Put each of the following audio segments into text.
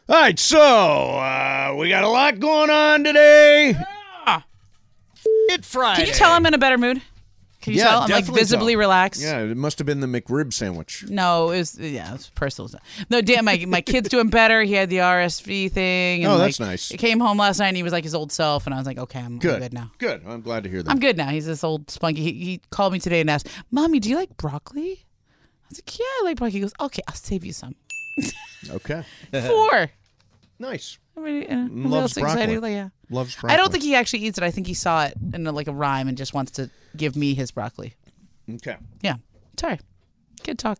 All right, so we got a lot going on today. It's Friday. Can you tell I'm in a better mood? Can you tell I'm like visibly relaxed? Yeah, it must have been the McRib sandwich. No, it was personal stuff. No, damn, my kid's doing better. He had the RSV thing. And that's nice. He came home last night and he was like his old self, and I was like, okay, I'm good now. Good. I'm glad to hear that. I'm good now. He's this old spunky. He called me today and asked, Mommy, do you like broccoli? I was like, yeah, I like broccoli. He goes, okay, I'll save you some. Okay. 4. Nice. Loves broccoli. Excited. Like, yeah. Loves broccoli. I don't think he actually eats it. I think he saw it in a rhyme and just wants to give me his broccoli. Okay. Yeah. Sorry. Kid talk.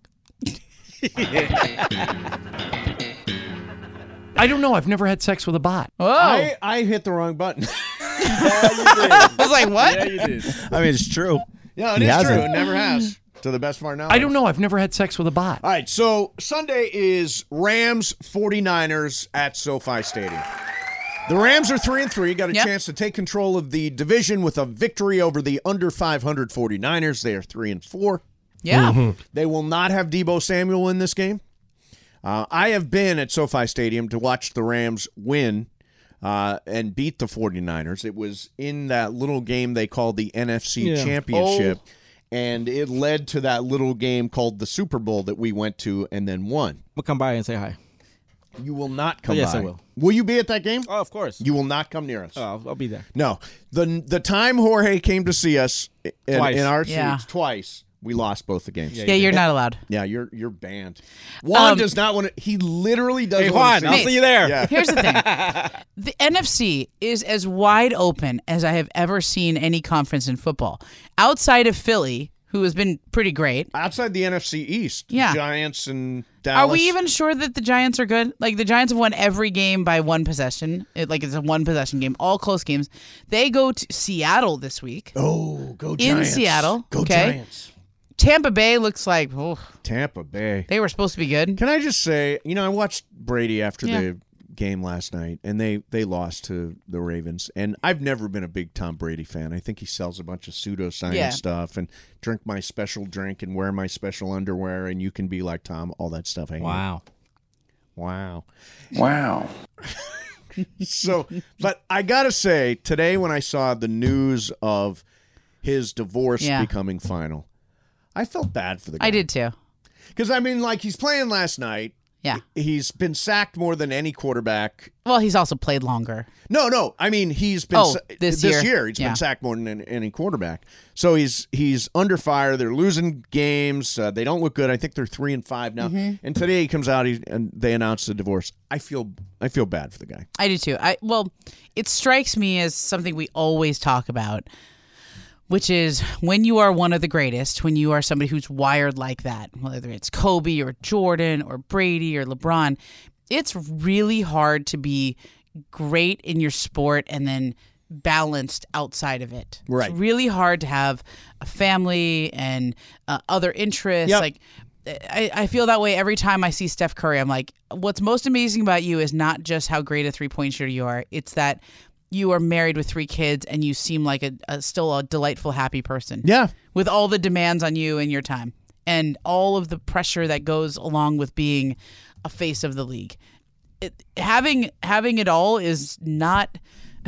I don't know. I've never had sex with a bot. Oh. I hit the wrong button. Yeah, you did. I was like, what? Yeah, you did. I mean, it's true. Yeah, it is true. It never has, to the best of our knowledge. I don't know. I've never had sex with a bot. All right, so Sunday is Rams 49ers at SoFi Stadium. The Rams are 3-3, got a chance to take control of the division with a victory over the under 500 49ers. They are 3-4. Yeah. Mm-hmm. They will not have Deebo Samuel in this game. I have been at SoFi Stadium to watch the Rams win and beat the 49ers. It was in that little game they called the NFC Championship, and it led to that little game called the Super Bowl that we went to and then won. We'll come by and say hi. You will not come Yes, by. I will. Will you be at that game? Oh, of course. You will not come near us. Oh, I'll be there. No. The time Jorge came to see us in our seats twice, we lost both the games. Yeah, you're not allowed. Yeah, you're banned. Juan does not want to. He literally doesn't want to Juan, I'll see you there. Yeah. Here's the thing. The NFC is as wide open as I have ever seen any conference in football. Outside of Philly, who has been pretty great. Outside the NFC East, Giants and Dallas. Are we even sure that the Giants are good? Like, the Giants have won every game by one possession. It's a one-possession game, all close games. They go to Seattle this week. Oh, go Giants. In Seattle. Go Giants. Tampa Bay looks like... Tampa Bay. They were supposed to be good. Can I just say, I watched Brady after the game last night, and they lost to the Ravens. And I've never been a big Tom Brady fan. I think he sells a bunch of pseudoscience stuff and drink my special drink and wear my special underwear, and you can be like Tom, all that stuff. Wow. So, but I got to say, today when I saw the news of his divorce becoming final, I felt bad for the guy. I did too. Because, he's playing last night. Yeah. He's been sacked more than any quarterback. Well, he's also played longer. No. He's been this year. He's been sacked more than any quarterback. So he's under fire. They're losing games. They don't look good. I think they're 3-5 now. Mm-hmm. And today he comes out and they announce the divorce. I feel bad for the guy. I do too. It strikes me as something we always talk about, which is when you are one of the greatest, when you are somebody who's wired like that, whether it's Kobe or Jordan or Brady or LeBron, it's really hard to be great in your sport and then balanced outside of it. Right. It's really hard to have a family and other interests. Yep. Like, I feel that way every time I see Steph Curry. I'm like, what's most amazing about you is not just how great a three-point shooter you are. It's that you are married with 3 kids and you seem like still a delightful, happy person. Yeah. With all the demands on you and your time and all of the pressure that goes along with being a face of the league. Having it all is not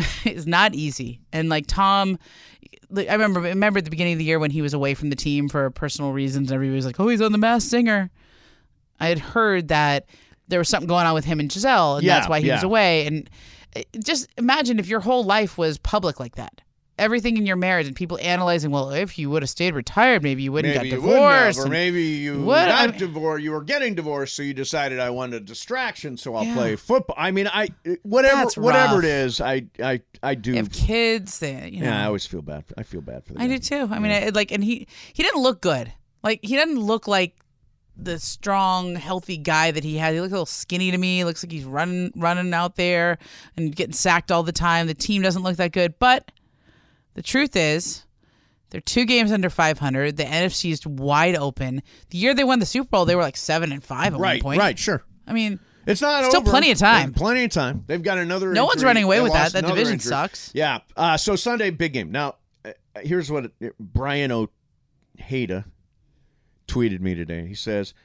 easy. And like Tom, I remember at the beginning of the year when he was away from the team for personal reasons, and everybody was like, oh, he's on The Masked Singer. I had heard that there was something going on with him and Giselle, and that's why he was away. And just imagine if your whole life was public like that. Everything in your marriage and people analyzing, well, if you would have stayed retired, maybe you wouldn't get divorced. Or maybe you got divorced. You were getting divorced, so you decided I wanted a distraction, so I'll play football. Whatever it is, I do. You have kids, Yeah, I always feel bad. I feel bad for them. I do too. I mean, and he didn't look good. Like, he doesn't look like the strong, healthy guy that he had. He looks a little skinny to me. He looks like he's running out there and getting sacked all the time. The team doesn't look that good. But the truth is, they're 2 games under 500. The NFC is wide open. The year they won the Super Bowl, they were like 7-5 at one point. Right, sure. I mean, it's not still over. plenty of time. Plenty of time. They've got another. No one's running away with that. That division injury. sucks. Yeah. So Sunday, big game. Now, here's what Brian Ojeda tweeted me today. He says,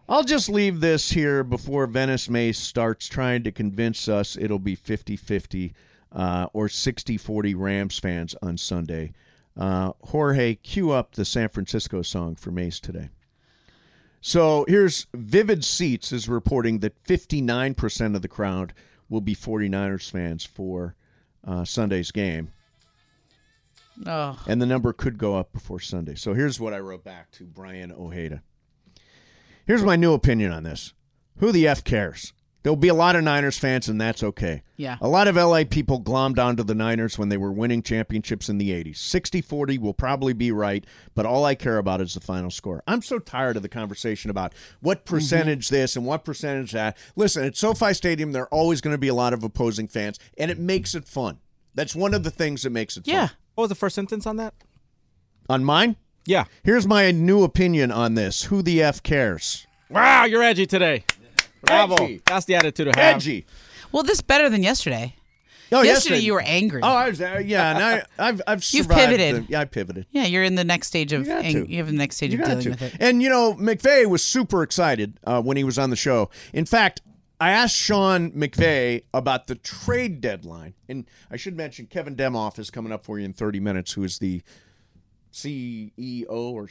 I'll just leave this here before Venice Mace starts trying to convince us it'll be 50-50 or 60-40 Rams fans on Sunday. Jorge, cue up the San Francisco song for Mace today. So here's Vivid Seats is reporting that 59% of the crowd will be 49ers fans for Sunday's game. Oh. And the number could go up before Sunday. So here's what I wrote back to Brian Ojeda. Here's my new opinion on this. Who the F cares? There'll be a lot of Niners fans, and that's okay. Yeah. A lot of L.A. people glommed onto the Niners when they were winning championships in the 80s. 60-40 will probably be right, but all I care about is the final score. I'm so tired of the conversation about what percentage this and what percentage that. Listen, at SoFi Stadium, there are always going to be a lot of opposing fans, and it makes it fun. That's one of the things that makes it fun. Yeah. What was the first sentence on that? On mine? Yeah. Here's my new opinion on this. Who the F cares? Wow, you're edgy today. Bravo. Edgy. That's the attitude to have. Edgy. Well, this better than yesterday. Oh, yesterday you were angry. Oh, I was yeah, and I've survived. You've pivoted. I pivoted. Yeah, you're in the next stage of You got to. you have the next stage You of got dealing to. with it. And, McVay was super excited when he was on the show. In fact, I asked Sean McVay about the trade deadline. And I should mention Kevin Demoff is coming up for you in 30 minutes, who is the CEO or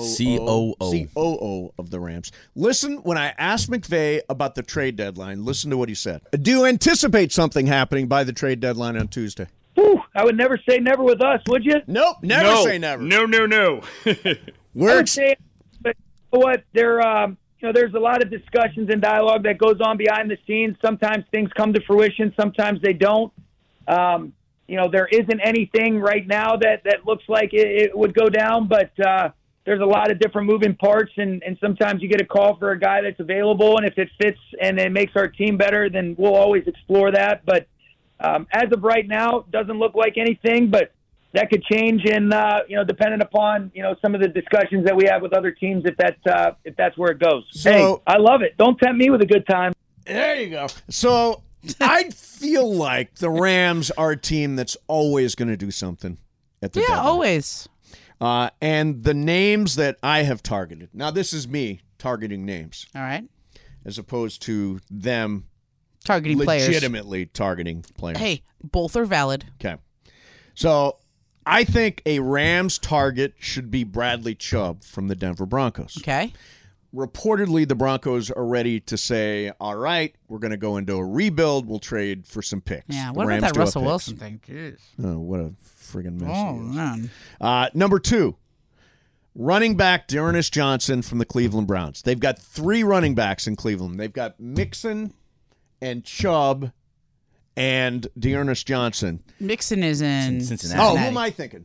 COO of the Rams. Listen, when I asked McVay about the trade deadline, listen to what he said. Do you anticipate something happening by the trade deadline on Tuesday? Whew, I would never say never with us, would you? Nope, never say never. No. I would say, but you know what? There's a lot of discussions and dialogue that goes on behind the scenes. Sometimes things come to fruition, sometimes they don't. There isn't anything right now that looks like it would go down, but there's a lot of different moving parts, and sometimes you get a call for a guy that's available, and if it fits and it makes our team better, then we'll always explore that. But as of right now, it doesn't look like anything, but that could change, and depending upon some of the discussions that we have with other teams, if that's where it goes. So, hey, I love it. Don't tempt me with a good time. There you go. So I feel like the Rams are a team that's always going to do something at the deadline. Always. And the names that I have targeted. Now, this is me targeting names. All right. As opposed to them Targeting players. legitimately targeting players. Hey, both are valid. Okay. So I think a Rams target should be Bradley Chubb from the Denver Broncos. Okay. Reportedly, the Broncos are ready to say, all right, we're going to go into a rebuild. We'll trade for some picks. Yeah, The what Rams about that do have Russell picks. Wilson thing? Jeez. Oh, what a friggin' mess. Oh, he is. man. Number 2, running back Dearness Johnson from the Cleveland Browns. They've got 3 running backs in Cleveland. They've got Mixon and Chubb and Dearness Johnson. Mixon is in Cincinnati. Oh, who am I thinking?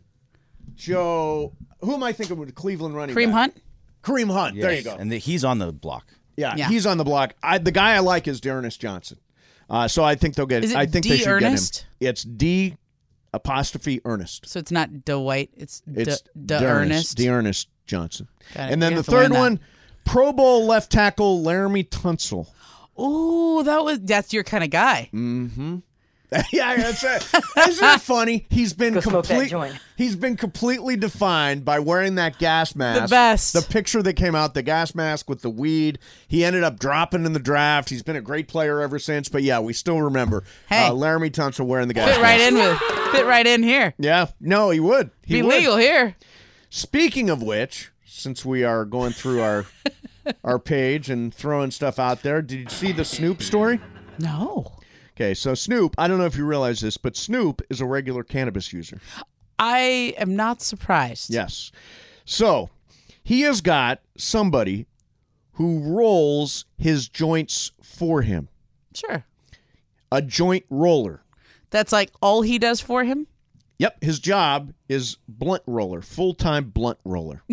Who am I thinking with the Cleveland running Kareem back? Hunt? Kareem Hunt. There you go. And he's on the block. Yeah, Yeah. he's on the block. The guy I like is Dearness Johnson. So I think they'll get. Is it I think D. they should Ernest? get him. It's D apostrophe Ernest. So it's not Dwight. It's It's Ernest. Dearness Johnson. Got it. And then You the have to learn third that. one, Pro Bowl left tackle Laramie Tunsil. Ooh, that's your kind of guy. Mm-hmm. Yeah, that's it. Isn't it funny? He's been smoke that joint. He's been completely defined by wearing that gas mask. The best. The picture that came out, the gas mask with the weed. He ended up dropping in the draft. He's been a great player ever since. But yeah, we still remember Hey. Laramie Tunsil wearing the gas Fit mask. right in here. Yeah, no, he would. He Be would. legal here. Speaking of which, since we are going through our page and throwing stuff out there, did you see the Snoop story? No. Okay, so Snoop, I don't know if you realize this, but Snoop is a regular cannabis user. I am not surprised. Yes. So he has got somebody who rolls his joints for him, Sure. a joint roller. That's like all he does for him? Yep, his job is blunt roller, full-time blunt roller.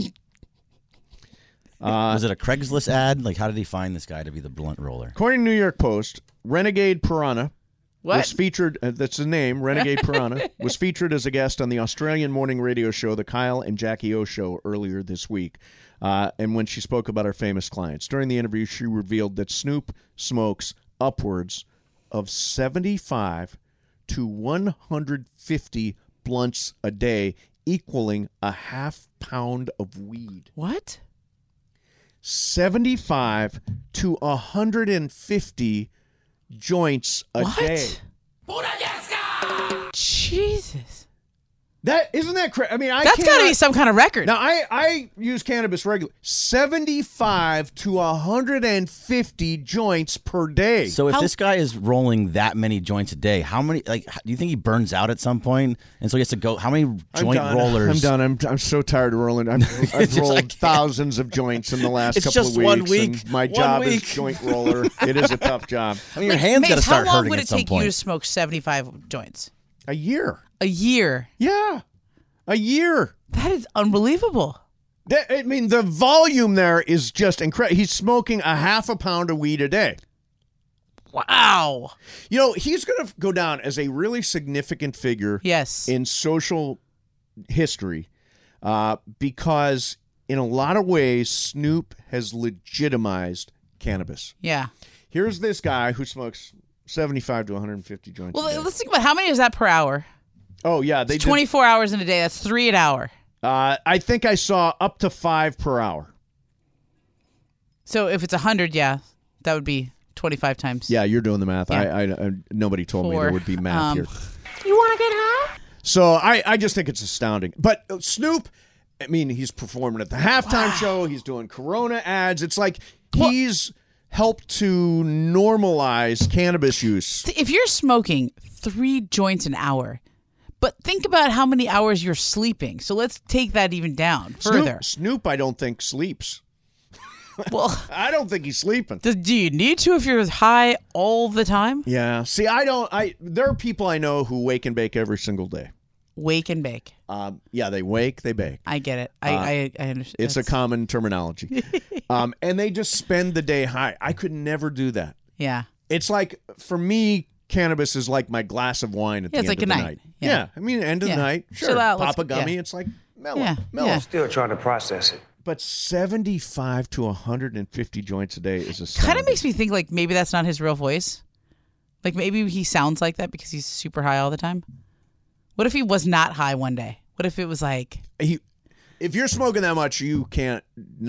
Was it a Craigslist ad? Like, how did he find this guy to be the blunt roller? According to New York Post, Renegade Piranha was What? featured, that's his name, Renegade Piranha, was featured as a guest on the Australian morning radio show, The Kyle and Jackie O Show, earlier this week. And when she spoke about our famous clients. During the interview, she revealed that Snoop smokes upwards of 75 to 150 blunts a day, equaling a half pound of weed. What? 75 to 150 joints a day. Jesus. That isn't that crazy? I mean, That's got to be some kind of record. Now, I use cannabis regularly. 75 to 150 joints per day. So if this guy is rolling that many joints a day, how many? Like, do you think he burns out at some point? And so he has to go. How many joint rollers? I'm done. I'm so tired of rolling. I've rolled thousands of joints in the last It's couple just of weeks. 1 week. And my 1 job week. is joint roller. It is a tough job. I mean, your hands got to start how long hurting would at it some take you to point. smoke 75 joints? A year. A year. Yeah. A year. That is unbelievable. I mean, the volume there is just incredible. He's smoking a half a pound of weed a day. Wow. You know, he's going to go down as a really significant figure Yes. in social history because in a lot of ways, Snoop has legitimized cannabis. Yeah. Here's this guy who smokes 75 to 150 joints a day. Well, let's think about how many is that per hour? Oh, yeah. They It's 24 hours in a day. That's 3 an hour. I think I saw up to 5 per hour. So if it's 100, yeah, that would be 25 times. Yeah, you're doing the math. Yeah. I nobody told me 4. there would be math here. You want to get high? So I just think it's astounding. But Snoop, I mean, he's performing at the halftime show. He's doing Corona ads. It's like he's helped to normalize cannabis use. If you're smoking 3 joints an hour, but think about how many hours you're sleeping. So let's take that even down further. Snoop, I don't think sleeps. Well, I don't think he's sleeping. do you need to if you're high all the time? Yeah. See, there are people I know who wake and bake every single day. Wake and bake. Yeah, they wake, they bake. I get it. I understand. It's a common terminology. And they just spend the day high. I could never do that. Yeah. It's like, for me, cannabis is like my glass of wine at the it's end like of the a night. night. Yeah. I mean, end of the Yeah. night. Sure. Chill out, Pop a let's- gummy. yeah. It's like mellow. Yeah. Mellow. Yeah. Still trying to process it. But 75 to 150 joints a day is astounding. Kind of makes me think like maybe that's not his real voice. Like maybe he sounds like that because he's super high all the time. What if he was not high one day? What if it was like If you're smoking that much, you can't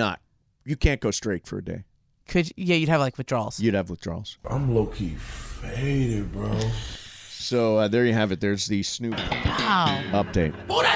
go straight for a day. you'd have like withdrawals. You'd have withdrawals. I'm low-key faded, bro. So there you have it. There's the Snoop Wow. update.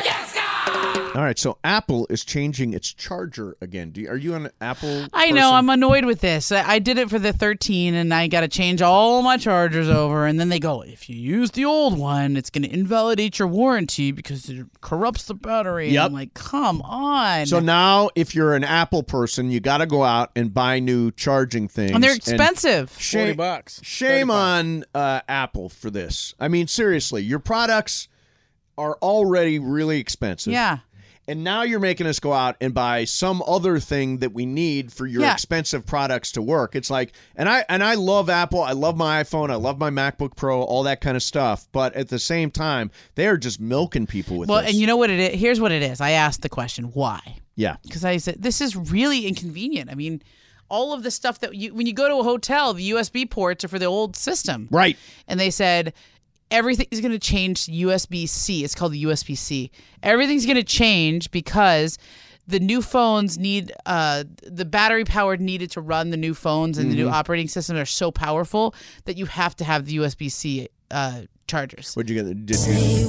All right, so Apple is changing its charger again. Are you an Apple I know, person? I'm annoyed with this. I did it for the 13 and I got to change all my chargers over. And then they go, if you use the old one, it's going to invalidate your warranty because it corrupts the battery. Yep. And I'm like, come on. So now, if you're an Apple person, you got to go out and buy new charging things. and they're expensive. Shame, $40. shame on Apple for this. I mean, seriously, your products are already really expensive. Yeah. And now you're making us go out and buy some other thing that we need for your expensive products to work. It's like, and I love Apple. I love my iPhone. I love my MacBook Pro, all that kind of stuff. But at the same time, they are just milking people with Well, this. and you know what it is? Here's what it is. I asked the question, why? Yeah. Because I said, this is really inconvenient. I mean, all of the stuff that when you go to a hotel, the USB ports are for the old system. Right. And they said, everything is going to change to USB-C. It's called the USB-C. Everything's going to change because the new phones need the battery power needed to run the new phones and the new operating systems are so powerful that you have to have the USB-C chargers. What'd you get? Did you?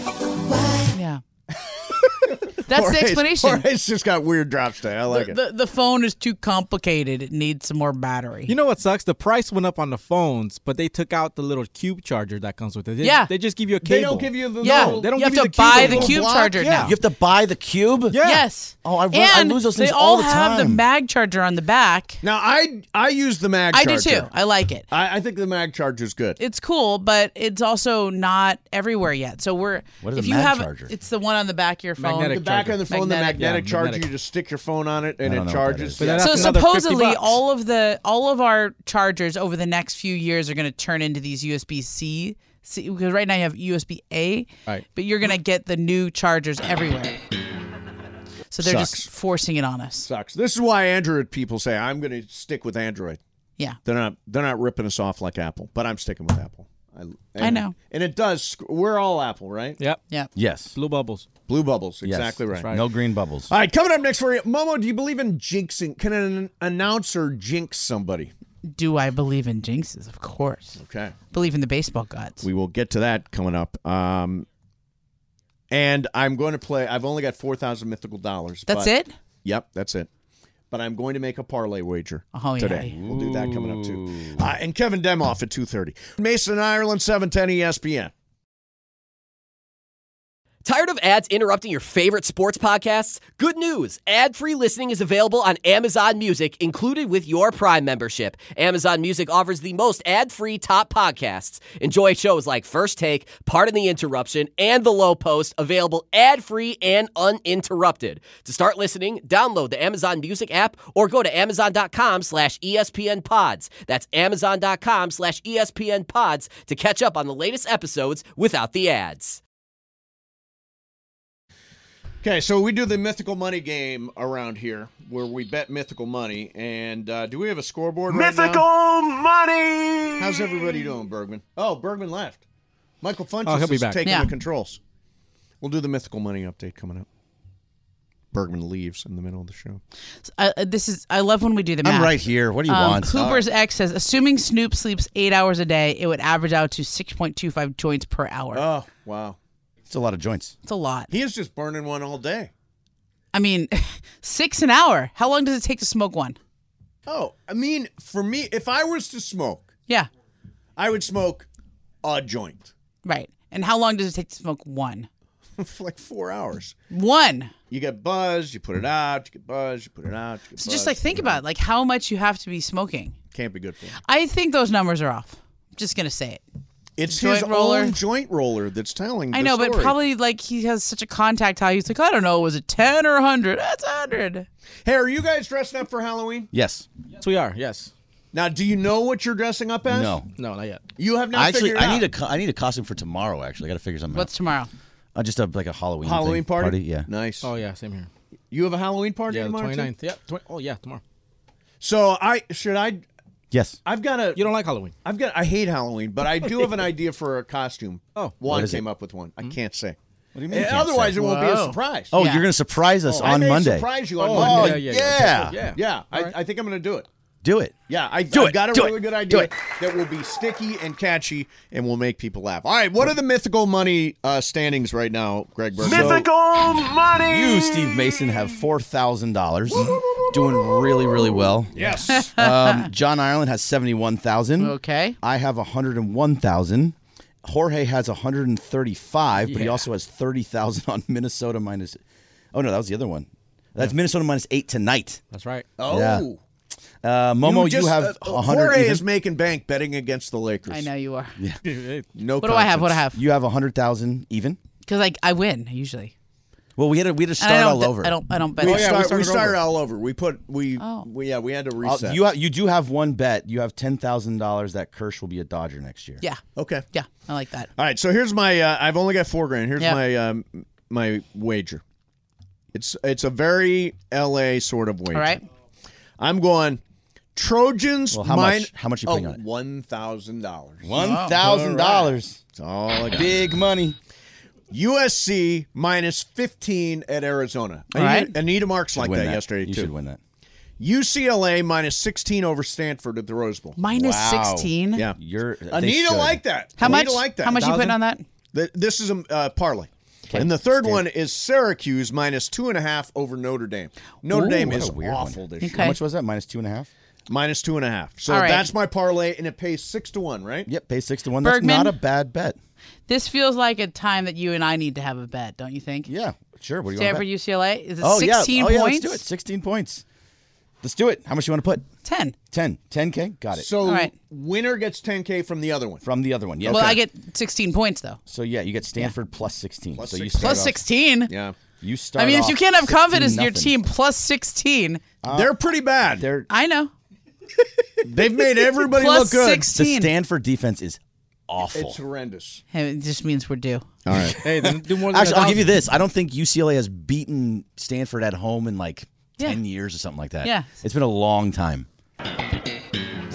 Yeah. That's the explanation. It's just got weird drops today. I like it. The phone is too complicated. It needs some more battery. You know what sucks? The price went up on the phones, but they took out the little cube charger that comes with it. They just give you a cable. They don't give you the Yeah, they don't you have give to you the buy cube the anymore. cube Block? charger Yeah. now. You have to buy the cube? Yeah. Yes. Oh, I and lose those things they all the have the time. mag charger on the back. Now, I use the mag I charger. do too. I like it. I think the mag charger is good. It's cool, but it's also not everywhere yet. So What is if a you mag have charger? it's the one on the back of your phone. Magnetic The back charger. of the phone, Magnetic. the magnetic Yeah, charger, magnetic. you just stick your phone on it and I it don't know what that charges. is. But Yeah. that's So another supposedly $50. all of our chargers over the next few years are going to turn into these USB-C because right now you have USB-A, Right. but you're going to get the new chargers everywhere. So they're Sucks. just forcing it on us. Sucks. This is why Android people say I'm going to stick with Android. Yeah. They're not ripping us off like Apple, but I'm sticking with Apple. I know. And it does. We're all Apple, right? Yep. Yeah. Yes. Blue bubbles. Blue bubbles. Yes. Exactly right. That's right. No green bubbles. All right, coming up next for you. Momo, do you believe in jinxing? Can an announcer jinx somebody? Do I believe in jinxes? Of course. Okay. Believe in the baseball gods. We will get to that coming up. And I'm going to play. I've only got 4,000 mythical dollars. That's it? Yep, that's it. But I'm going to make a parlay wager today. We'll do that coming up, too. And Kevin Demoff at 2:30. Mason, Ireland, 710 ESPN. Tired of ads interrupting your favorite sports podcasts? Good news! Ad-free listening is available on Amazon Music, included with your Prime membership. Amazon Music offers the most ad-free top podcasts. Enjoy shows like First Take, Pardon the Interruption, and The Low Post, available ad-free and uninterrupted. To start listening, download the Amazon Music app or go to Amazon.com/ESPN Pods. That's Amazon.com/ESPN Pods to catch up on the latest episodes without the ads. Okay, so we do the mythical money game around here where we bet mythical money. And do we have a scoreboard right now? Mythical money! How's everybody doing, Bergman? Oh, Bergman left. Michael Funches he'll be is back. taking Yeah. the controls. We'll do the mythical money update coming up. Bergman leaves in the middle of the show. I love when we do the math. I'm right here. What do you want? Cooper's X says, assuming Snoop sleeps 8 hours a day, it would average out to 6.25 joints per hour. Oh, wow. It's a lot of joints. It's a lot. He is just burning one all day. I mean, 6 an hour. How long does it take to smoke one? Oh, I mean, for me, if I was to smoke, Yeah, I would smoke a joint right. And how long does it take to smoke one? for like 4 hours. One. You get buzzed, you put it out, you get buzzed, you put it out. You get So just buzzed, like think about it, like how much you have to be smoking. Can't be good for you. I think those numbers are off. I'm just gonna say it. It's Joint his roller. own joint roller that's telling I the know, story. but probably like he has such a contact high. He's like, I don't know, was it 10 or 100? That's 100. Hey, are you guys dressing up for Halloween? Yes. Yes, we are. Yes. Now, do you know what you're dressing up as? No. No, not yet. You have not Actually, figured it out. I need a costume for tomorrow. Actually, I got to figure something What's out. tomorrow? Just like a Halloween Halloween thing. party? Yeah. Nice. Oh, yeah, same here. You have a Halloween party Yeah, the tomorrow, too? 29th. Yep. Oh, yeah, tomorrow. So Yes. I've got a. You don't like Halloween? I hate Halloween, but I do have an idea for a costume. Oh. Juan What is came it? up with one. I can't say. What do you mean? you can't Otherwise, say? it won't be a Whoa. surprise. Oh, Yeah. you're going to surprise us I on may Monday. surprise you on Oh, Monday. yeah. Yeah, All right. I think I'm going to do it. Do it. Yeah, I've Do it. got a Do really it. good Do idea it. that will be sticky and catchy and will make people laugh. All right, what are the mythical money standings right now, Greg Burke? Mythical money! You, Steve Mason, have $4,000. Doing really, really well. Yes. John Ireland has 71,000. Okay. I have 101,000. Jorge has 135, but he also has 30,000 on Minnesota minus. Oh no, that was the other one. That's Minnesota minus 8 tonight. That's right. Oh. Yeah. Momo, you have 100. Jorge even. is making bank betting against the Lakers. I know you are. No. What do I have? What do I confidence. have? You have 100,000 even. Because I win usually. Well, we had to And start I don't, all over. I don't bet. We, Oh, yeah, we we started over. all over. We had to reset. You do have one bet. You have $10,000 that Kirsch will be a Dodger next year. Yeah. Okay. Yeah. I like that. All right. So here's my. I've only got $4,000. Here's Yeah. my wager. It's a very LA sort of wager. All right. I'm going Trojans. Well, how much you putting on it? $1,000. $1,000. That's all I got. Big money. USC minus 15 at Arizona. All right. Anita Marks Should like win that yesterday You too. should win that. UCLA minus 16 over Stanford at the Rose Bowl. Minus Wow. 16. Yeah. They Anita should. like that. How Anita much? like that. How much you putting 1,000? on that? This is a parlay. And the third one is Syracuse minus 2.5 over Notre Dame. Notre Dame what is a weird one. awful this year. Okay. How much was that? Minus 2.5. Minus 2.5. So All right. that's my parlay, and it pays 6-1, right? Yep, pay 6 to 1. That's Bergman? not a bad bet. This feels like a time that you and I need to have a bet, don't you think? Yeah, sure. What do you Stanford, want? UCLA. Is it Oh 16 yeah, points? let's do it. 16 points. Let's do it. How much you want to put? 10. 10. 10K. Got it. So All right. winner gets 10K from the other one. From the other one. Yeah. Well, okay. I get 16 points though. So yeah, you get Stanford plus 16. Plus so you 16. start Plus off- 16. Yeah. You start. I mean, if off you can't have confidence in your 16-0. team, plus 16. They're pretty bad. I know. They've made everybody Plus look good. 16. The Stanford defense is awful. It's horrendous. Hey, it just means we're due. All right. Hey, then do more than Actually, I'll give you 1,000. this. I don't think UCLA has beaten Stanford at home in like Yeah. 10 years or something like that. Yeah. It's been a long time.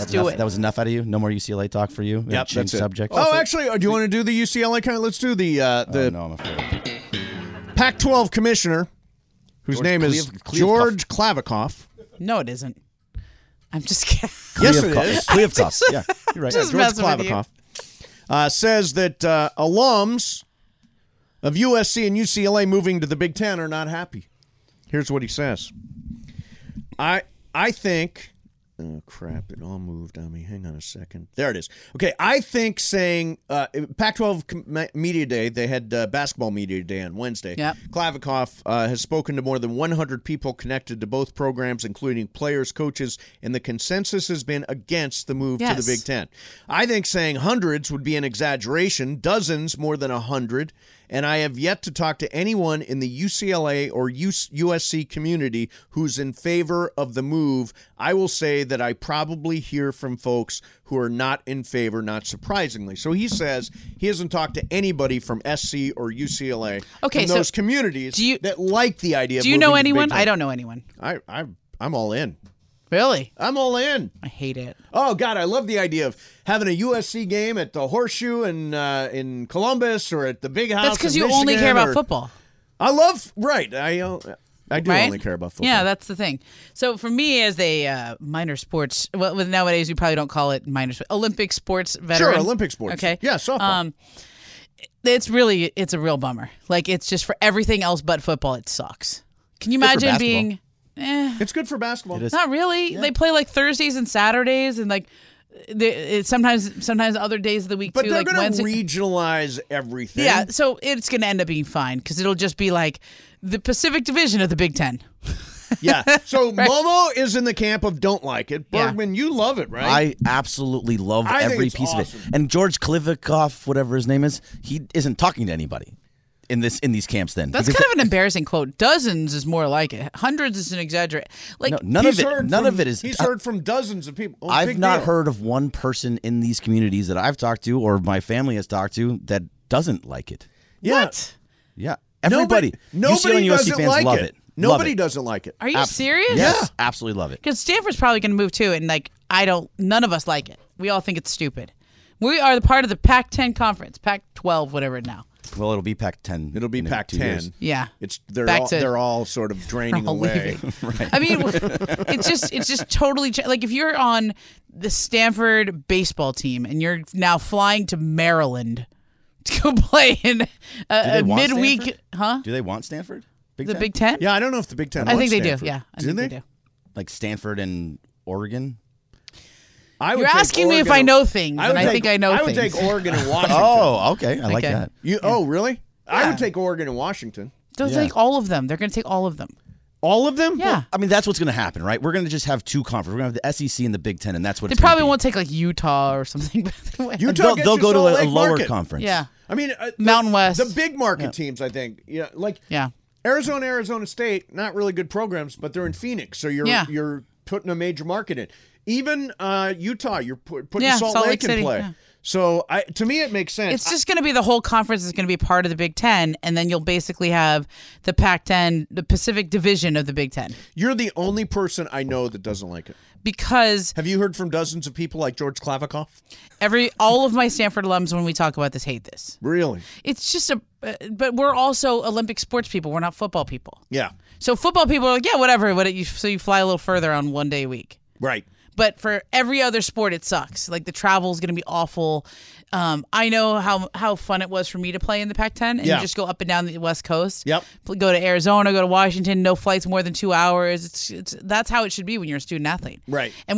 That was enough out of you? No more UCLA talk for you? Yep, Change that's it. subject? Oh, actually, do you want to do the UCLA kind? Let's do the no, I'm afraid. Pac-12 commissioner, whose name is George Klavikoff. No, it isn't. I'm just kidding. Yes, it is. Klavikoff. Yeah, you're right. Just George messing with you. Klavikoff says that alums of USC and UCLA moving to the Big Ten are not happy. Here's what he says. I think... Oh, crap. It all moved on me. Hang on a second. There it is. Okay, I think saying Pac-12 Media Day, they had basketball Media Day on Wednesday. Yep. Klavikoff has spoken to more than 100 people connected to both programs, including players, coaches, and the consensus has been against the move to the Big Ten. I think saying hundreds would be an exaggeration, dozens more than 100, and I have yet to talk to anyone in the UCLA or USC community who's in favor of the move. I will say that I probably hear from folks who are not in favor, not surprisingly. So he says he hasn't talked to anybody from SC or UCLA from those communities that like the idea of moving to the Big Ten. Do you know anyone? I don't know anyone. I'm all in. Really? I'm all in. I hate it. Oh, God, I love the idea of having a USC game at the Horseshoe in Columbus or at the Big House. That's because you only care about football. I do only care about football. Yeah, that's the thing. So for me, as a minor sports, well, nowadays we probably don't call it minor sports, Olympic sports veteran. Sure, Olympic sports. Okay. Yeah, softball. It's a real bummer. Like, it's just for everything else but football, it sucks. Can you imagine being... It's good for basketball. It is. Not really. Yeah. They play like Thursdays and Saturdays, and like sometimes other days of the week but too. But they're going to regionalize everything. Yeah, so it's going to end up being fine because it'll just be like the Pacific Division of the Big Ten. Yeah. So right. Momo is in the camp of don't like it. Bergman, you love it, right? I absolutely love every piece of it. And George Klavikoff, whatever his name is, he isn't talking to anybody in these camps then. That's kind of an embarrassing quote. Dozens is more like it. Hundreds is an exaggerate. Like none of it is. He's heard from dozens of people. I've not heard of one person in these communities that I've talked to or my family has talked to that doesn't like it. Yeah. What? Yeah. Everybody. Nobody UCLA and USC fans like love it. it. Nobody doesn't like it. Are you serious? Yes, absolutely love it. Because Stanford's probably going to move too, and like none of us like it. We all think it's stupid. We are the part of the Pac-10 conference, Pac-12, whatever now. Well, it'll be Pac-10. It'll be Pac-10. Yeah, they're all sort of draining away. Right. I mean, it's just totally like if you're on the Stanford baseball team and you're now flying to Maryland to go play in a midweek, Stanford? Huh? Do they want Stanford? Big Ten? Yeah, I don't know if the Big Ten. I think they Stanford. do. Yeah, I do think they? do. Like Stanford and Oregon. You're asking me if I know things, and I think I know things. I would take Oregon and Washington. Oh, okay. I like that. Oh, really? Yeah. I would take Oregon and Washington. They'll take all of them. They're going to take all of them. All of them? Yeah. Well, I mean, that's what's going to happen, right? We're going to just have two conferences. We're going to have the SEC and the Big Ten, and that's what they probably won't take like Utah or something. They'll go to a lower conference. Yeah. I mean, Mountain West. The big market teams, I think. Yeah, Arizona State, not really good programs, but they're in Phoenix, so you're putting a major market in. Even Utah, you're putting Salt Lake in play. Yeah. So to me, it makes sense. It's just going to be the whole conference is going to be part of the Big Ten, and then you'll basically have the Pac-10, the Pacific Division of the Big Ten. You're the only person I know that doesn't like it. Because have you heard from dozens of people like George Klavikoff? All of my Stanford alums, when we talk about this, hate this. Really? It's just but we're also Olympic sports people. We're not football people. Yeah. So football people are like, yeah, whatever. So you fly a little further on one day a week. Right. But for every other sport, it sucks. Like the travel is going to be awful. I know how fun it was for me to play in the Pac-10 and you just go up and down the West Coast. Yep. Go to Arizona, go to Washington, no flights more than 2 hours. That's how it should be when you're a student athlete. Right. And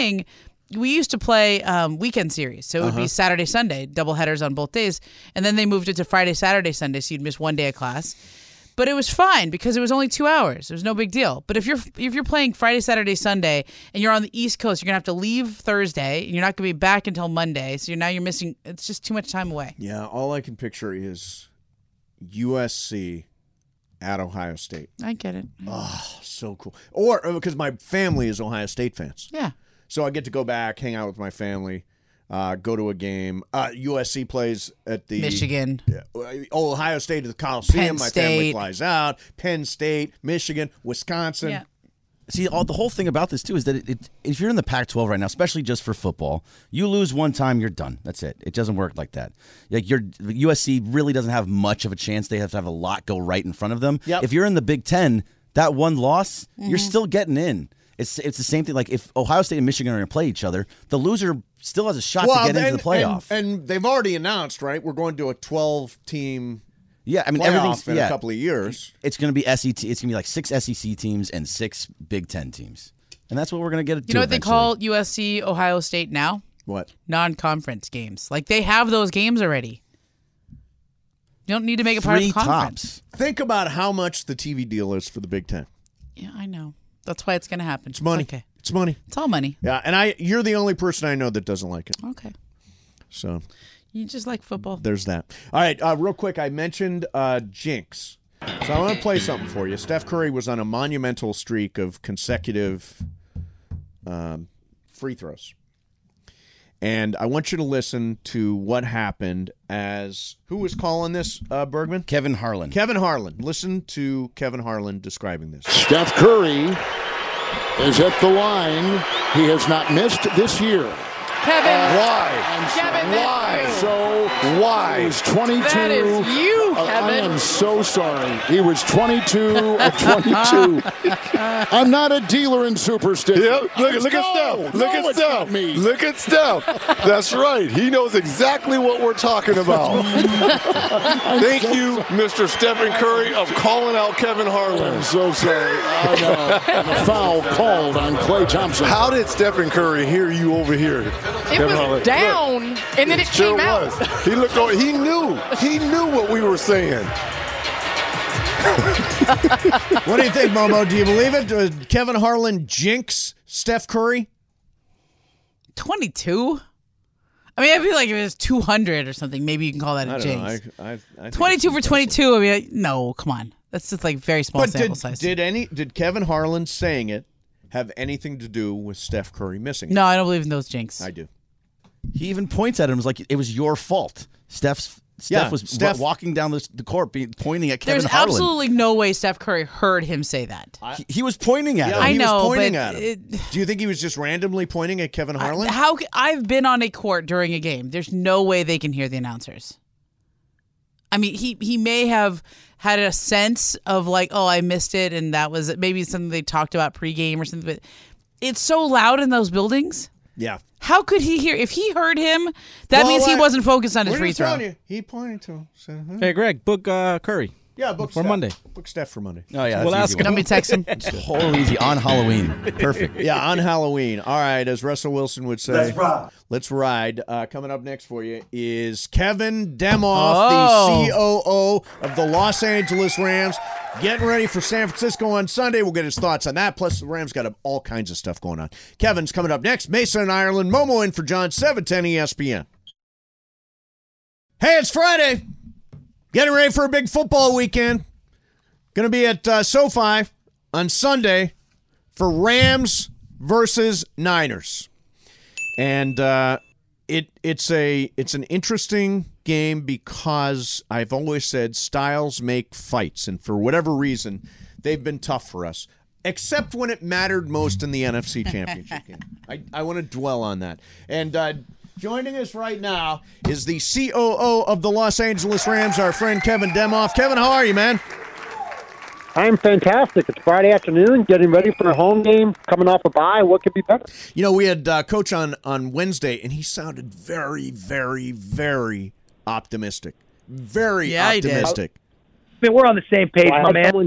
we used to play weekend series. So it would be Saturday, Sunday, double headers on both days. And then they moved it to Friday, Saturday, Sunday. So you'd miss one day of class. But it was fine because it was only 2 hours. It was no big deal. But if you're playing Friday, Saturday, Sunday, and you're on the East Coast, you're gonna have to leave Thursday, and you're not gonna be back until Monday. So you're missing. It's just too much time away. Yeah, all I can picture is USC at Ohio State. I get it. Oh, so cool. Or because my family is Ohio State fans. Yeah. So I get to go back, hang out with my family. Go to a game. USC plays at the Michigan. Ohio State at the Coliseum. Penn My State. family flies out. Penn State, Michigan, Wisconsin. Yeah. See, the whole thing about this, too, is that if you're in the Pac-12 right now, especially just for football, you lose one time, you're done. That's it. It doesn't work like that. Like USC really doesn't have much of a chance. They have to have a lot go right in front of them. Yep. If you're in the Big Ten, that one loss, you're still getting in. It's the same thing. Like if Ohio State and Michigan are going to play each other, the loser still has a shot to get into the playoff. And they've already announced, right? We're going to a 12-team everything's in a couple of years. It's going to be SEC. It's going to be like 6 SEC teams and 6 Big Ten teams, and that's what we're going to get. You know what they call USC Ohio State now? What? Non-conference games. Like they have those games already. You don't need to make it part of the conference. Think about how much the TV deal is for the Big Ten. Yeah, I know. That's why it's going to happen. It's money. Okay. It's money. It's all money. Yeah, and you're the only person I know that doesn't like it. Okay. So you just like football. There's that. All right, real quick, I mentioned jinx. So I want to play something for you. Steph Curry was on a monumental streak of consecutive free throws. And I want you to listen to what happened as who was calling this, Bergman? Kevin Harlan. Kevin Harlan. Listen to Kevin Harlan describing this. Steph Curry is at the line. He has not missed this year. Kevin. Why? Kevin, why? So why? He was 22. That is you, Kevin. I am so sorry. He was 22 of 22. I'm not a dealer in superstition. Yep. Look at Steph. Look at Steph. Look at Steph. That's right. He knows exactly what we're talking about. Thank you, Mr. Stephen Curry, of calling out Kevin Harlan. I'm so sorry. The foul called on Klay Thompson. How did Stephen Curry hear you over here? It was down, and then it came out. He looked over. He knew. He knew what we were saying. What do you think, Momo? Do you believe it? Did Kevin Harlan jinx Steph Curry? 22? I mean, I feel like if it was 200 or something, maybe you can call that a jinx. I 22 for 22. I mean, no, come on. That's just like very small sample size. Did Kevin Harlan saying it have anything to do with Steph Curry missing it? No, I don't believe in those jinx. I do. He even points at him like it was your fault. Steph was walking down the court pointing at Kevin Harlan. There's absolutely no way Steph Curry heard him say that. He was pointing at him. I know, was pointing but at him. Do you think he was just randomly pointing at Kevin Harlan? I've been on a court during a game. There's no way they can hear the announcers. I mean, he may have had a sense of like, oh, I missed it, and that was maybe something they talked about pregame or something. But it's so loud in those buildings. Yeah. How could he hear? If he heard him, that means he wasn't focused on his free throw. You, he pointed to him. Said, Hey, Greg, book Curry. Yeah, book for Steph. Monday. Book Steph for Monday. Oh, yeah. We'll ask him. Let me text him. It's totally easy. On Halloween. Perfect. Yeah, on Halloween. All right, as Russell Wilson would say. Let's ride. Let's ride. Coming up next for you is Kevin Demoff, the COO of the Los Angeles Rams. Getting ready for San Francisco on Sunday. We'll get his thoughts on that. Plus, the Rams got all kinds of stuff going on. Kevin's coming up next. Mason and Ireland. Momo in for John, 710 ESPN. Hey, it's Friday. Getting ready for a big football weekend. Going to be at SoFi on Sunday for Rams versus Niners. And it's an interesting game because I've always said styles make fights, and for whatever reason, they've been tough for us, except when it mattered most in the NFC Championship game. I want to dwell on that. And joining us right now is the COO of the Los Angeles Rams, our friend Kevin Demoff. Kevin, how are you, man? I'm fantastic. It's Friday afternoon, getting ready for a home game, coming off a bye. What could be better? You know, we had Coach on Wednesday, and he sounded very, very, very optimistic. Very optimistic. I mean, we're on the same page, my man.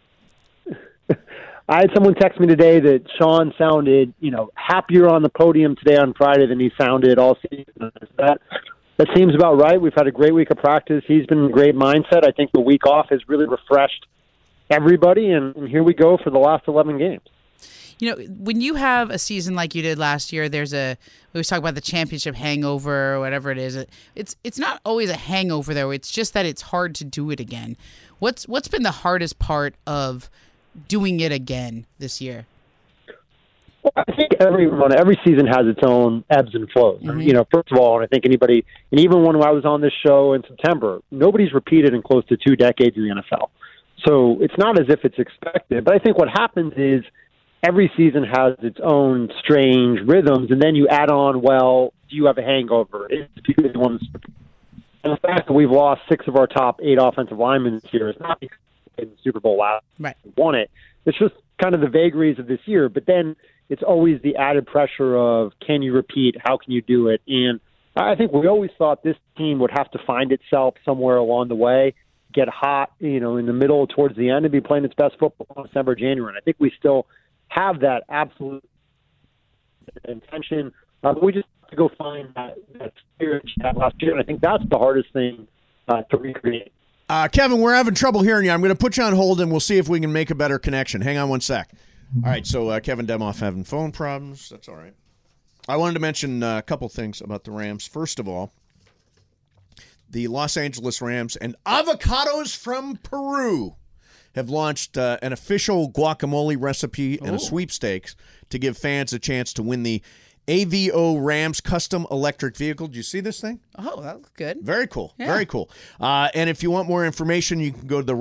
I had someone text me today that Sean sounded, happier on the podium today on Friday than he sounded all season. That seems about right. We've had a great week of practice. He's been in a great mindset. I think the week off has really refreshed everybody, and here we go for the last 11 games. You know, when you have a season like you did last year, we always talk about the championship hangover or whatever it is. It's not always a hangover, though. It's just that it's hard to do it again. What's been the hardest part of doing it again this year? Well, I think every season has its own ebbs and flows. Mm-hmm. First of all, and I think anybody, and even when I was on this show in September, nobody's repeated in close to 2 decades in the NFL. So it's not as if it's expected. But I think what happens is every season has its own strange rhythms, and then you add on, well, do you have a hangover? It's because and the fact that we've lost 6 of our top 8 offensive linemen this year is not because in the Super Bowl last won it. It's just kind of the vagaries of this year. But then it's always the added pressure of, can you repeat? How can you do it? And I think we always thought this team would have to find itself somewhere along the way, get hot, in the middle towards the end, and be playing its best football in December, January. And I think we still have that absolute intention. We just have to go find that spirit you had last year. And I think that's the hardest thing to recreate. Kevin, we're having trouble hearing you. I'm going to put you on hold, and we'll see if we can make a better connection. Hang on one sec. All right, so Kevin Demoff having phone problems. That's all right. I wanted to mention a couple things about the Rams. First of all, the Los Angeles Rams and Avocados from Peru have launched an official guacamole recipe and a sweepstakes to give fans a chance to win the AVO Rams custom electric vehicle. Do you see this thing? Oh, that looks good. Very cool. Yeah. Very cool. And if you want more information, you can go to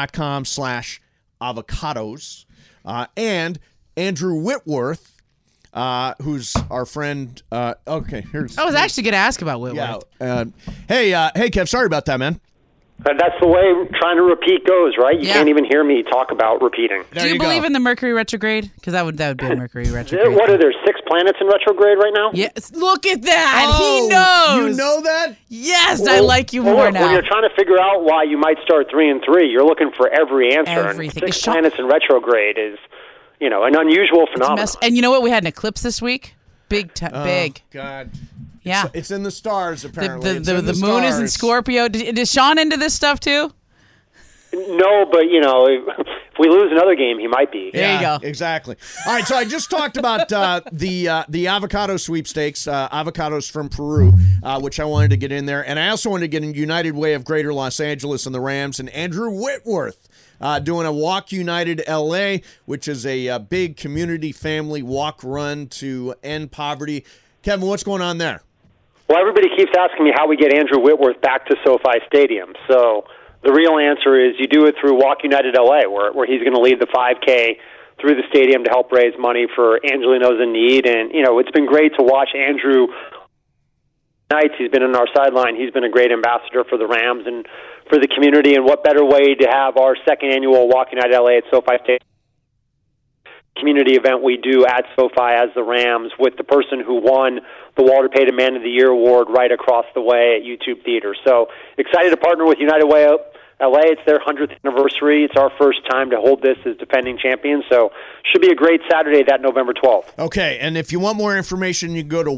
therams.com/avocados. And Andrew Whitworth, who's our friend. Okay, here's. I was actually going to ask about Whitworth. Yeah. Hey, Kev. Sorry about that, man. That's the way trying to repeat goes, right? You can't even hear me talk about repeating. Do you believe in the Mercury retrograde? Because that would be a Mercury retrograde. What are there, 6 planets in retrograde right now? Yes. Look at that. He knows. You know that? Yes, I like you more now. When you're trying to figure out why you might start 3-3, you're looking for every answer. Everything. And 6 planets in retrograde is, an unusual phenomenon. And you know what? We had an eclipse this week. Big. God. Yeah. It's in the stars, apparently. The moon is in Scorpio. Is Sean into this stuff, too? No, but, if we lose another game, he might be. There you go. Exactly. All right, so I just talked about the avocado sweepstakes, avocados from Peru, which I wanted to get in there. And I also wanted to get in United Way of Greater Los Angeles and the Rams and Andrew Whitworth doing a Walk United LA, which is a big community family walk run to end poverty. Kevin, what's going on there? Well, everybody keeps asking me how we get Andrew Whitworth back to SoFi Stadium. So the real answer is you do it through Walk United LA, where he's going to lead the 5K through the stadium to help raise money for Angelinos in need. And, it's been great to watch Andrew nights. He's been on our sideline. He's been a great ambassador for the Rams and for the community. And what better way to have our second annual Walk United LA at SoFi Stadium community event we do at SoFi as the Rams with the person who won the Walter Payton Man of the Year award right across the way at YouTube Theater. So excited to partner with United Way LA. It's their 100th anniversary. It's our first time to hold this as defending champions. So should be a great Saturday, that November 12th. Okay, and if you want more information, you can go to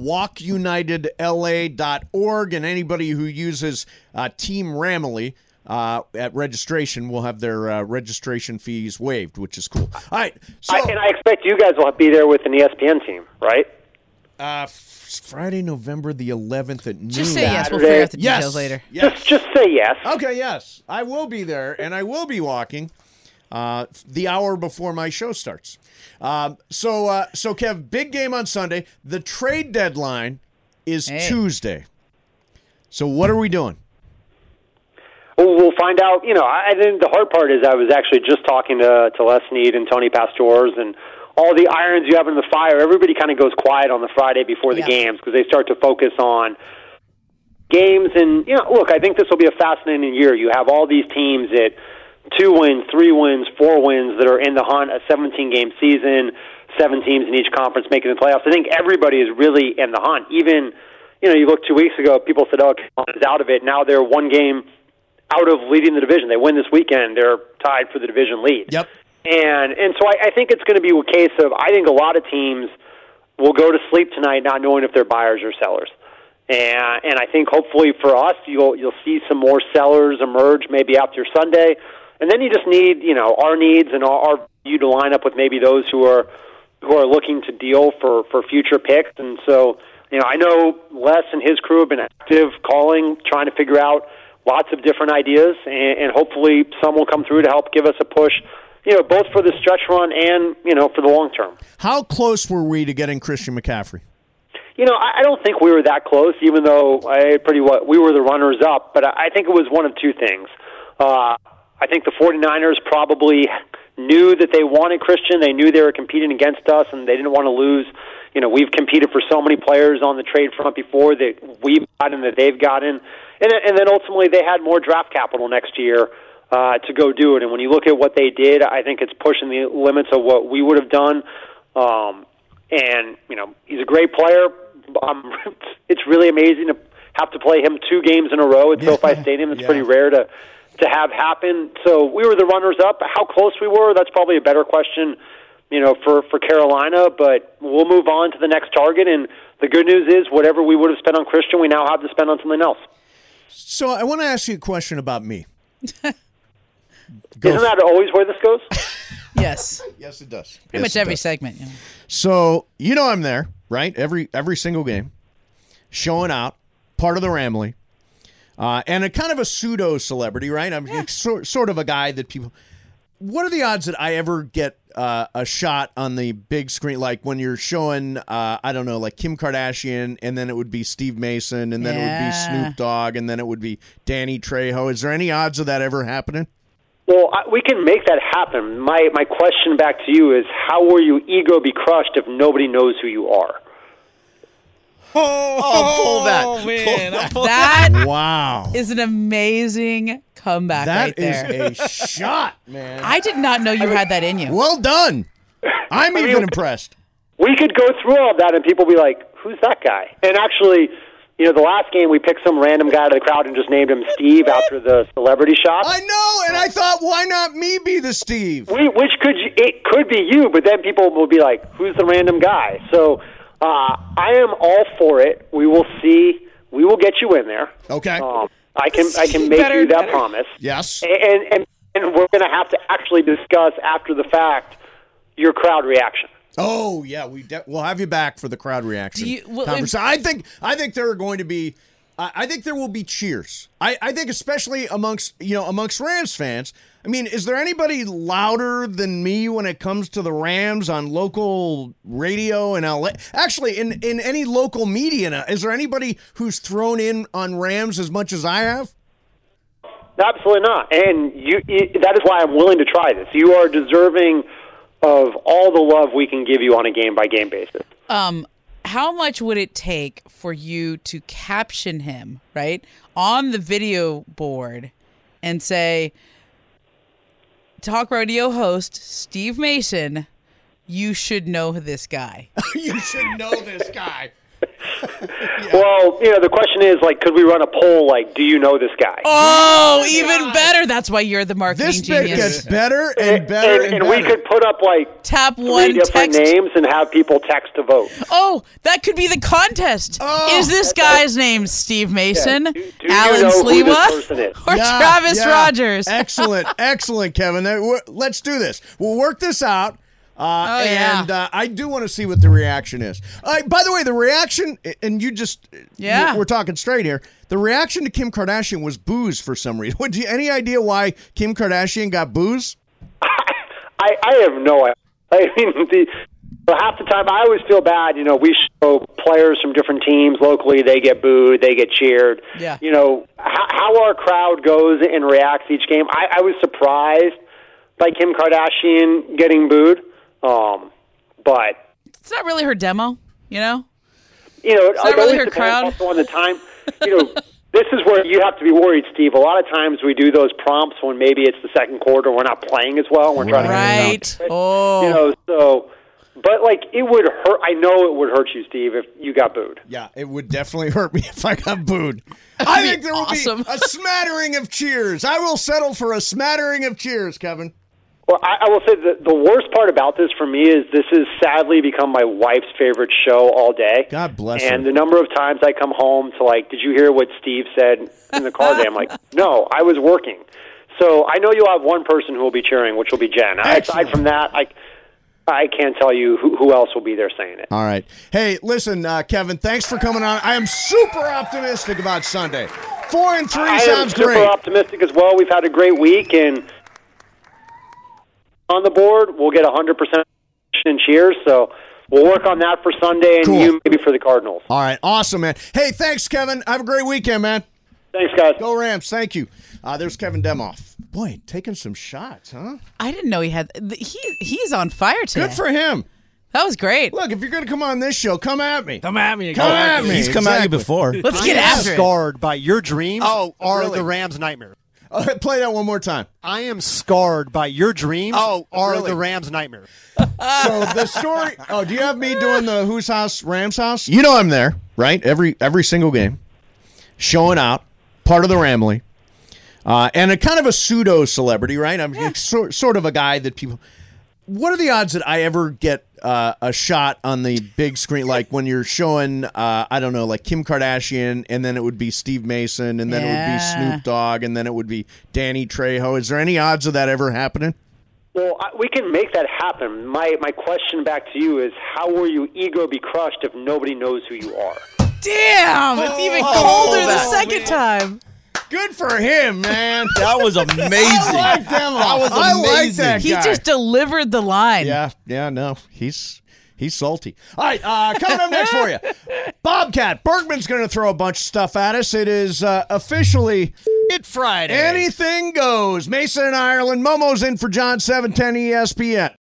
walkunitedla.org, and anybody who uses Team Ramily at registration will have their registration fees waived, which is cool. All right. So, and I expect you guys will be there with an ESPN team, right? Friday, November the 11th at noon. Just say yes. We'll figure out the details later. Yes. Just say yes. Okay, yes. I will be there, and I will be walking the hour before my show starts. So Kev, big game on Sunday. The trade deadline is Tuesday. So what are we doing? We'll find out. I think the hard part is I was actually just talking to Les Snead and Tony Pastores and all the irons you have in the fire. Everybody kind of goes quiet on the Friday before the games because they start to focus on games. And, look, I think this will be a fascinating year. You have all these teams at 2 wins, 3 wins, 4 wins that are in the hunt, a 17-game season, 7 teams in each conference making the playoffs. I think everybody is really in the hunt. Even, you look 2 weeks ago, people said, oh, Carolina's out of it. Now they're 1 game out of leading the division. They win this weekend, they're tied for the division lead. Yep. And so I think it's going to be a case of, I think a lot of teams will go to sleep tonight not knowing if they're buyers or sellers. And I think hopefully for us, you'll see some more sellers emerge maybe after Sunday. And then you just need, our needs and our view to line up with maybe those who are looking to deal for future picks. And so, I know Les and his crew have been active calling, trying to figure out lots of different ideas, and hopefully some will come through to help give us a push, both for the stretch run and, for the long term. How close were we to getting Christian McCaffrey? I don't think we were that close, even though we were the runners-up, but I think it was one of 2 things. I I think the 49ers probably knew that they wanted Christian. They knew they were competing against us, and they didn't want to lose. You know, we've competed for so many players on the trade front before that we've gotten, that they've gotten. And then ultimately they had more draft capital next year to go do it. And when you look at what they did, I think it's pushing the limits of what we would have done. And, you know, he's a great player. It's really amazing to have to play him 2 games in a row at SoFi Stadium. It's pretty rare to have happen. So we were the runners-up. How close we were, that's probably a better question, you know, for Carolina. But we'll move on to the next target. And the good news is whatever we would have spent on Christian, we now have to spend on something else. So I want to ask you a question about me. Isn't that always where this goes? Yes. Yes, it does. Pretty much every segment. Yeah. So, you know I'm there, right? Every single game. Showing out, part of the Ramley. And a kind of a pseudo-celebrity, right? I'm sort of a guy that people... What are the odds that I ever get a shot on the big screen, like when you're showing, I don't know, like Kim Kardashian, and then it would be Steve Mason, and then it would be Snoop Dogg, and then it would be Danny Trejo. Is there any odds of that ever happening? Well, we can make that happen. My question back to you is, how will your ego be crushed if nobody knows who you are? Pull that. Oh, man. That wow. is an amazing comeback right there. That is a shot, man. I did not know you had that in you. Well done. I'm even impressed. We could go through all of that and people be like, who's that guy? And actually, you know, the last game we picked some random guy out of the crowd and just named him Steve after the celebrity shot. I know, and I thought, why not me be the Steve? It could be you, but then people will be like, who's the random guy? So I am all for it. We will see. We will get you in there. Okay. I can make you that promise. Yes. And we're going to have to actually discuss after the fact your crowd reaction. Oh yeah, we'll have you back for the crowd reaction conversation. I think there are going to be. I think there will be cheers. I think especially amongst Rams fans. I mean, is there anybody louder than me when it comes to the Rams on local radio in LA? Actually, in any local media now, is there anybody who's thrown in on Rams as much as I have? Absolutely not. And that is why I'm willing to try this. You are deserving of all the love we can give you on a game-by-game basis. How much would it take for you to caption him, right, on the video board and say, talk radio host Steve Mason, you should know this guy. You should know this guy. Well, the question is, like, could we run a poll, like, do you know this guy? Oh, even better. That's why you're the marketing genius. This bit gets better and better and we could put up, like, tap 3 one different text names and have people text to vote. Oh, that could be the contest. Is this guy's name Steve Mason, do Alan you know who Sliwa, this person is? or Travis Rogers? Excellent, Kevin. Let's do this. We'll work this out. I do want to see what the reaction is. By the way, the reaction, and we're talking straight here. The reaction to Kim Kardashian was booze for some reason. Any idea why Kim Kardashian got booze? I have no idea. I mean, half the time I always feel bad. We show players from different teams locally. They get booed. They get cheered. Yeah. How our crowd goes and reacts each game. I was surprised by Kim Kardashian getting booed. But it's not really her demo, it's not really her crowd. Also on the time, this is where you have to be worried, Steve. A lot of times we do those prompts when maybe it's the second quarter, we're not playing as well. We're trying to get it out. So, but like it would hurt. I know it would hurt you, Steve, if you got booed. Yeah, it would definitely hurt me if I got booed. I think there will be a smattering of cheers. I will settle for a smattering of cheers, Kevin. Well, I will say the worst part about this for me is this has sadly become my wife's favorite show all day. God bless her. And the number of times I come home to like, did you hear what Steve said in the car today? I'm like, no, I was working. So I know you'll have one person who will be cheering, which will be Jen. Aside from that, I can't tell you who else will be there saying it. All right. Hey, listen, Kevin, thanks for coming on. I am super optimistic about Sunday. 4-3 sounds great. I am super optimistic as well. We've had a great week, and on the board, we'll get 100% in cheers. So we'll work on that for Sunday, and you maybe for the Cardinals. All right, awesome, man. Hey, thanks, Kevin. Have a great weekend, man. Thanks, guys. Go Rams. Thank you. There's Kevin Demoff. Boy, taking some shots, huh? I didn't know he had. He's on fire today. Good for him. That was great. Look, if you're going to come on this show, come at me. Come at me. Come at me. He's come at you before. Let's get after it. Scarred by your dreams or really? The Rams' nightmare. Play that one more time. I am scarred by your dreams or really? The Rams' nightmare. So the story. Oh, do you have me doing the Whose House, Rams House? You know I'm there, right? Every single game, showing out, part of the Ramley. And a kind of a pseudo celebrity, right? I'm sort of a guy that people. What are the odds that I ever get a shot on the big screen, like when you're showing, I don't know, like Kim Kardashian, and then it would be Steve Mason, and then it would be Snoop Dogg, and then it would be Danny Trejo. Is there any odds of that ever happening? Well, we can make that happen. My question back to you is, how will your ego be crushed if nobody knows who you are? Damn! It's even colder the second time. Good for him, man. That was amazing. I like them. I like that guy. He just delivered the line. Yeah, no. He's salty. All right, coming up next for you. Bobcat. Bergman's going to throw a bunch of stuff at us. It is officially It's Friday. Anything goes. Mason and Ireland. Momo's in for John 710 ESPN.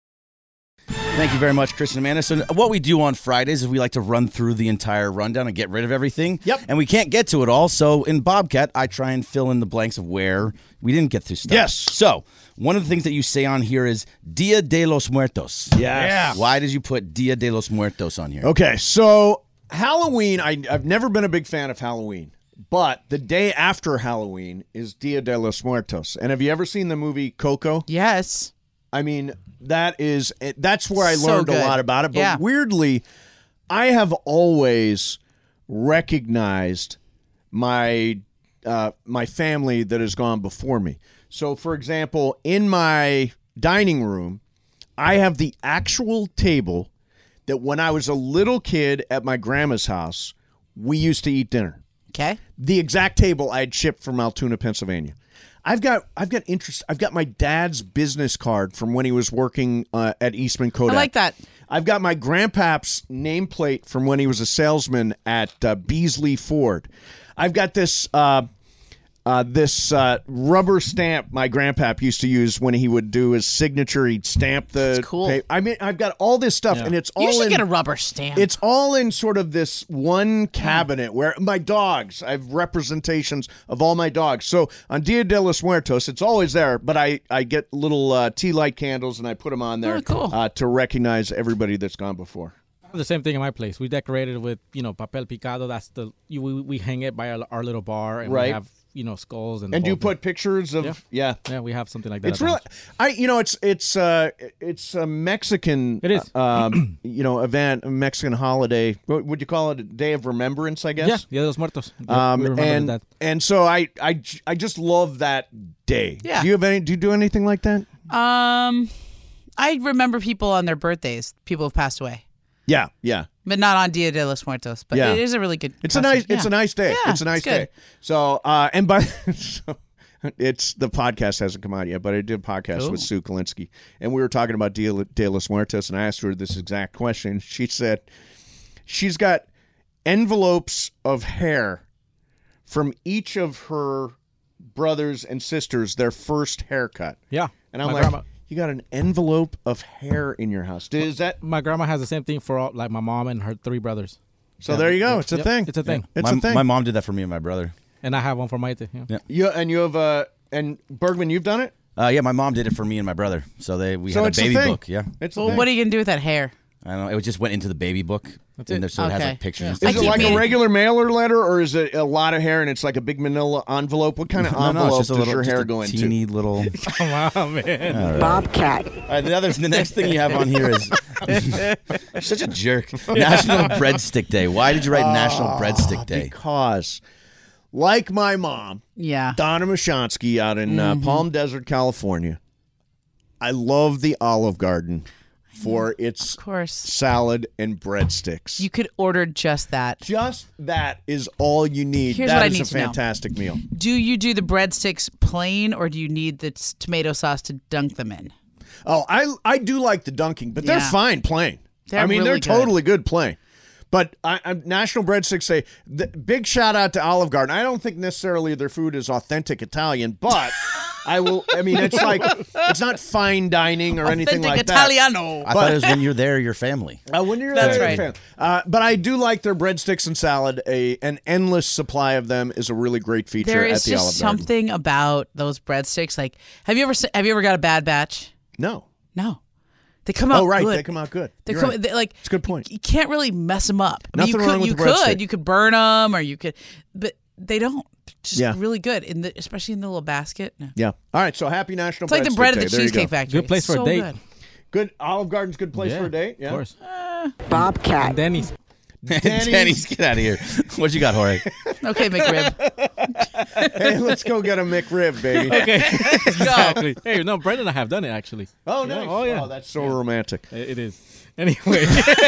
Thank you very much, Chris and Amanda. So what we do on Fridays is we like to run through the entire rundown and get rid of everything. Yep. And we can't get to it all. So in Bobcat, I try and fill in the blanks of where we didn't get through stuff. Yes. So one of the things that you say on here is Dia de los Muertos. Yes. Yeah. Why did you put Dia de los Muertos on here? Okay, so Halloween, I've never been a big fan of Halloween. But the day after Halloween is Dia de los Muertos. And have you ever seen the movie Coco? Yes. I mean, that's where I So learned good. a lot about it. But Yeah. weirdly, I have always recognized my family that has gone before me. So, for example, in my dining room, I have the actual table that when I was a little kid at my grandma's house, we used to eat dinner. Okay. The exact table I had shipped from Altoona, Pennsylvania. I've got interest. I've got my dad's business card from when he was working at Eastman Kodak. I like that. I've got my grandpap's nameplate from when he was a salesman at Beasley Ford. I've got this rubber stamp my grandpap used to use when he would do his signature. He'd stamp the. That's cool. Paper. I mean, I've got all this stuff, and it's all You should in. get a rubber stamp. It's all in sort of this one cabinet where my dogs, I have representations of all my dogs. So on Dia de los Muertos, it's always there, but I get little tea light candles and I put them on there to recognize everybody that's gone before. I have the same thing in my place. We decorated with, papel picado. That's we hang it by our little bar, and Right. we have skulls and. And do you the whole put pictures of yeah, we have something like that. It's really, it's a Mexican, It is. event, a Mexican holiday. What would you call it? A day of remembrance, I guess. Yeah, Dia de los Muertos. Yeah, we remember that. And so I just love that day. Yeah. Do you do anything like that? I remember people on their birthdays. People have passed away, Yeah, yeah. but not on Dia de los Muertos. But Yeah. it is a really good. It's custom. a nice day. Yeah, It's a nice good. day. So and by it's the podcast hasn't come out yet, but I did a podcast with Sue Kalinsky, and we were talking about Dia de los Muertos, and I asked her this exact question. She said she's got envelopes of hair from each of her brothers and sisters, their first haircut. Yeah, and I'm my like, grandma- you got an envelope of hair in your house. Is that my grandma has the same thing for all, like my mom and her 3 brothers. so? There you go. Yeah. It's a Yep. thing. It's a thing. It's a thing. My mom did that for me and my brother. And I have one for Maite. Yeah. You have and Bergman, you've done it. Yeah, my mom did it for me and my brother. So we So had a it's a baby thing. book. Yeah. It's a Well, thing. what are you gonna do with that hair? I don't know. It just went into the baby book. That's in it. there, so it has Okay. like pictures. Yeah. And Is stuff. it keep like a meaning- regular mailer letter, or is it a lot of hair and it's like a big manila envelope? What kind of No, envelope it's just a does little, your just hair a go into? teeny little. Come on, man. All right. Bobcat. All right, the next thing you have on here is such a jerk. National Breadstick Day. Why did you write National Breadstick Day? Because, like my mom, Yeah. Donna Mashansky out in Palm Desert, California, I love the Olive Garden for its Of course. salad and breadsticks. You could order just that. Just that is all you need. Here's That what I is need a to know. fantastic meal. Do you do the breadsticks plain, or do you need the tomato sauce to dunk them in? Oh, I do like the dunking, but they're Yeah. fine plain. They're I mean, really they're good. totally good plain. But National Breadsticks say, big shout out to Olive Garden. I don't think necessarily their food is authentic Italian, but I will. I mean, it's not fine dining or anything like Italiano. I thought it was when you're there, your family. When you're That's there, right. your family. But I do like their breadsticks and salad. An endless supply of them is a really great feature There at is the just Olive Garden. something about those breadsticks. Like, have you ever got a bad batch? No. They come out. Oh, right. Good. They come out good. They're You're right. it's a good point. You can't really mess them up. I mean, Nothing wrong with you the breadstick. could. You could burn them, or you could, but they don't. Just Yeah. really good especially in the little basket. No. Yeah. All right. So happy National. It's like the Breadstick bread at Day. the There you Cheesecake go. Factory. Good place for So a date. good. Good. Olive Garden's good place for a date. Yeah. Of course. Bobcat. And Denny's. Denny's, get out of here. What you got, Jorge? Okay, McRib. Hey, let's go get a McRib, baby. Okay. Exactly. Hey, no, Brent and I have done it actually. Oh, nice. Oh, yeah. Oh, that's so romantic. It is. Anyway.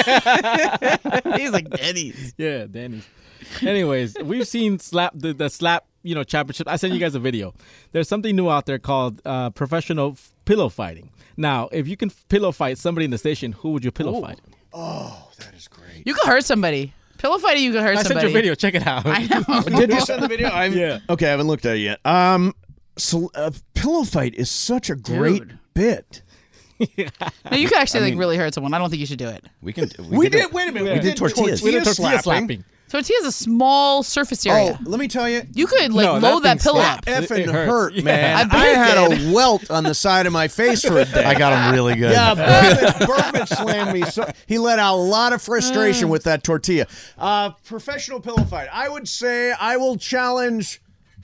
He's like Denny's. Yeah, Denny's. Anyways, we've seen the slap, championship. I sent you guys a video. There's something new out there called professional pillow fighting. Now, if you can pillow fight somebody in the station, who would you pillow fight? Oh, that is great. You could hurt somebody. Pillow fighting, you could hurt I somebody. sent you a video. Check it out. I know. Did you send the video? Yeah. Okay, I haven't looked at it yet. So pillow fight is such a great bit. No, you could actually really hurt someone. I don't think you should do it. We can. We did. Wait a minute. We did tortillas. Tortilla Tortilla slapping. slapping. Tortilla's a small surface area. Oh, let me tell you. You could No, load that thing pillow slaps. up. Effing It hurts. hurt, Yeah. man. I bet I it had did. a welt on the side of my face for a day. I got him really good. Yeah, Bergman slammed me. So he let out a lot of frustration with that tortilla. Professional pillow fight. I would say I will challenge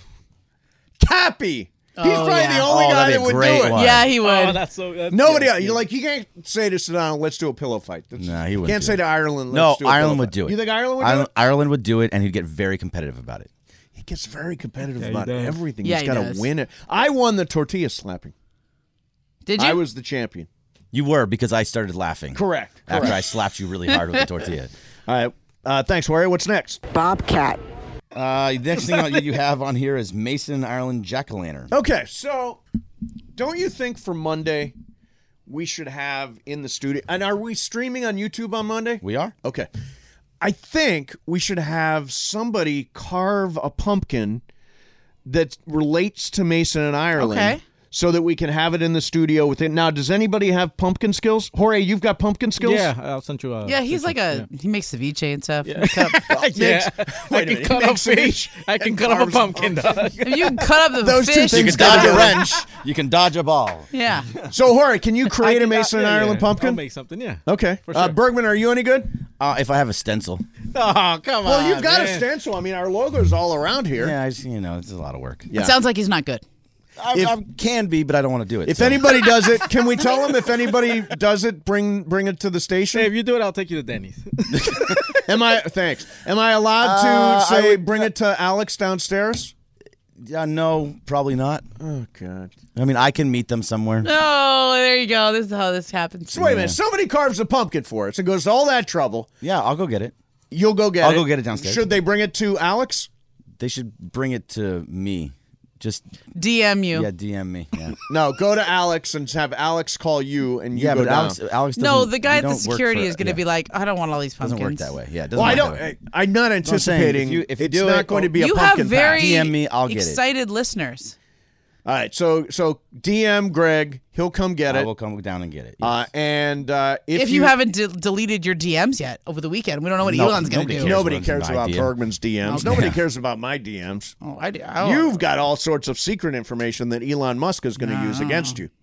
Cappy. He's probably the only guy that'd that be a would great do it. one. Yeah, he would. Oh, that's so. Nobody else. You're like, you can't say to Sedano, let's do a pillow fight. Nah, he wouldn't Can't do say it. to Ireland, No, let's do a pillow Ireland would fight. do it. You think Ireland would do it? Ireland would do it, and he'd get very competitive about it. He gets very competitive Yeah, he about does. everything. Yeah, He's he got does. to win it. I won the tortilla slapping. Did you? I was the champion. You were, because I started laughing. Correct. After I slapped you really hard with the tortilla. All right. Thanks, Warrior. What's next? Bobcat. The next thing you have on here is Mason Ireland Jack-o'-lantern. Okay, so don't you think for Monday we should have in the studio? And are we streaming on YouTube on Monday? We are? Okay. I think we should have somebody carve a pumpkin that relates to Mason and Ireland. Okay. So that we can have it in the studio with it. Now, does anybody have pumpkin skills? Jorge, you've got pumpkin skills? Yeah, I'll send you a. Yeah, he's like he makes ceviche and stuff. Yeah. Yeah. I can cut up fish. I can cut up a pumpkin. If you can cut up the Those two fish. things You can dodge a wrench. You can dodge a ball. Yeah. So, Jorge, can you create a Mason and Ireland pumpkin? I'll make something, yeah. Okay. For sure. Bergman, are you any good? If I have a stencil. Oh, come on. Well, you've got a man. stencil. I mean, our logo's all around here. Yeah, it's a lot of work. Yeah. It sounds like he's not good. I can be, but I don't want to do it. If so. anybody does it, can we tell them if anybody does it, bring it to the station? Hey, if you do it, I'll take you to Denny's. Thanks. Am I allowed to say bring it to Alex downstairs? No, probably not. Oh God. I mean, I can meet them somewhere. Oh, there you go. This is how this happens. So wait a minute. Somebody carves a pumpkin for us and goes to all that trouble. Yeah, I'll go get it. You'll go get it. I'll go get it downstairs. Should they bring it to Alex? They should bring it to me. Just DM you. Yeah, DM me. Yeah. No, go to Alex and have Alex call you and you Yeah, go but down. Alex doesn't. No, the guy we at the don't work security for- is going to yeah. be like, I don't want all these pumpkins. Doesn't work that way. Yeah, it doesn't Well, I work don't. that way. I'm not I'm saying, anticipating. if you it's do not it, going to be a You pumpkin have very patch. DM me, I'll get it. excited listeners. All right, so DM Greg, he'll come get I it. will come down and get it. Yes. And If you haven't deleted your DMs yet over the weekend, we don't know what No, Elon's going to do. nobody what's cares my about DM. Bergman's DMs. Okay. Nobody cares about my DMs. Oh, I do. You've got all sorts of secret information that Elon Musk is going to use against you.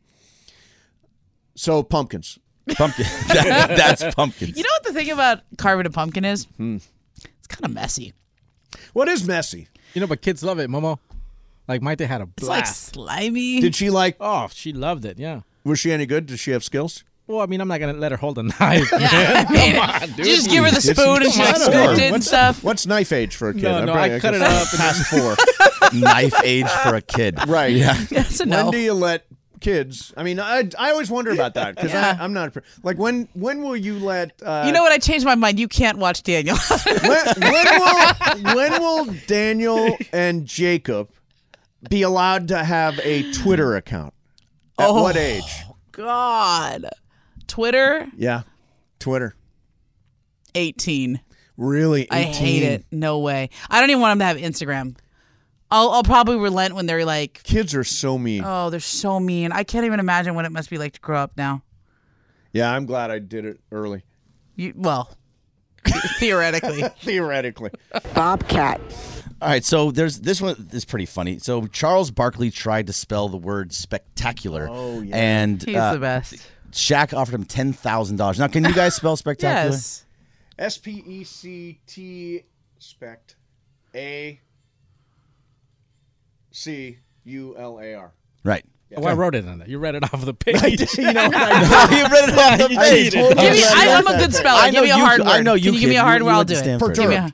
So pumpkins. Pumpkin. That's pumpkins. You know what the thing about carving a pumpkin is? It's kind of messy. What is messy? But kids love it, Momo. Like Maite had a It's like blast. slimy. Did she like? Oh, she loved it. Yeah. Was she any good? Did she have skills? Well, I mean, I'm not gonna let her hold a knife. Yeah, I mean, Come on, dude. you just give her the spoon and she like scooped it and stuff. What's knife age for a kid? No, I cut it up. Past 4. Knife age for a kid. Right. Yeah. That's a When no. do you let kids? I mean, I always wonder about that because Yeah. I'm not like when will you let? You know what? I changed my mind. You can't watch Daniel. when will Daniel and Jacob be allowed to have a Twitter account? At what age? God. Twitter, Yeah, Twitter. 18. Really? 18? I hate it. No way. I don't even want him to have Instagram. I'll probably relent when they're like, Kids are so mean. oh, they're so mean. I can't even imagine what it must be like to grow up now. Yeah, I'm glad I did it early. Well, theoretically. Theoretically. Bobcat. All right, so this one is pretty funny. So Charles Barkley tried to spell the word spectacular. Oh, yeah. And He's the best. Shaq offered him $10,000. Now, can you guys spell spectacular? Yes. SPECT spect ACULAR. Right. Oh, I wrote it on that. You read it off the page. You know what You read it off the You page. cheated. I'm a good speller. Give me a hard word. I know you Can you give me a hard word? I'll do it. Stanford. Give me a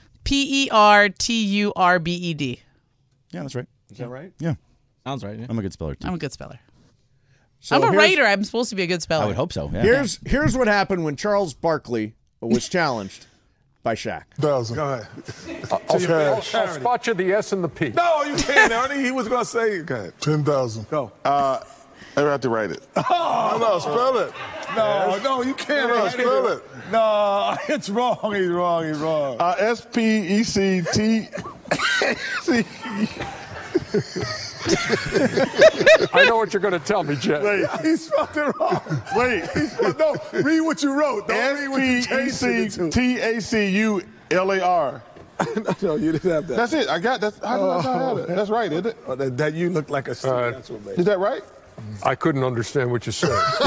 PERTURBED. Yeah, that's right. Is that right? Yeah. Sounds right. Yeah. I'm a good speller, too. I'm a good speller. So I'm a here's- writer. I'm supposed to be a good speller. I would hope so. Yeah. Here's what happened when Charles Barkley was challenged by Shaq. Go ahead. Okay. I'll spot you the S and the P. No, you can't, Ernie. He was going to say it. Go ahead. 10,000. Go. I have to write it. Oh, No, spell it. no, you can't. No, spell it. No, it's wrong. He's wrong. SPECT. I know what you're going to tell me, Jeff. Wait, he spelled it wrong. Wait. No, read what you wrote. Don't read what you changed it to. SPECTACULAR. No, you didn't have that. That's it. I got that. How did I have it? That's right, isn't it? That you look like a C. That's what made Is that right? I couldn't understand what you said.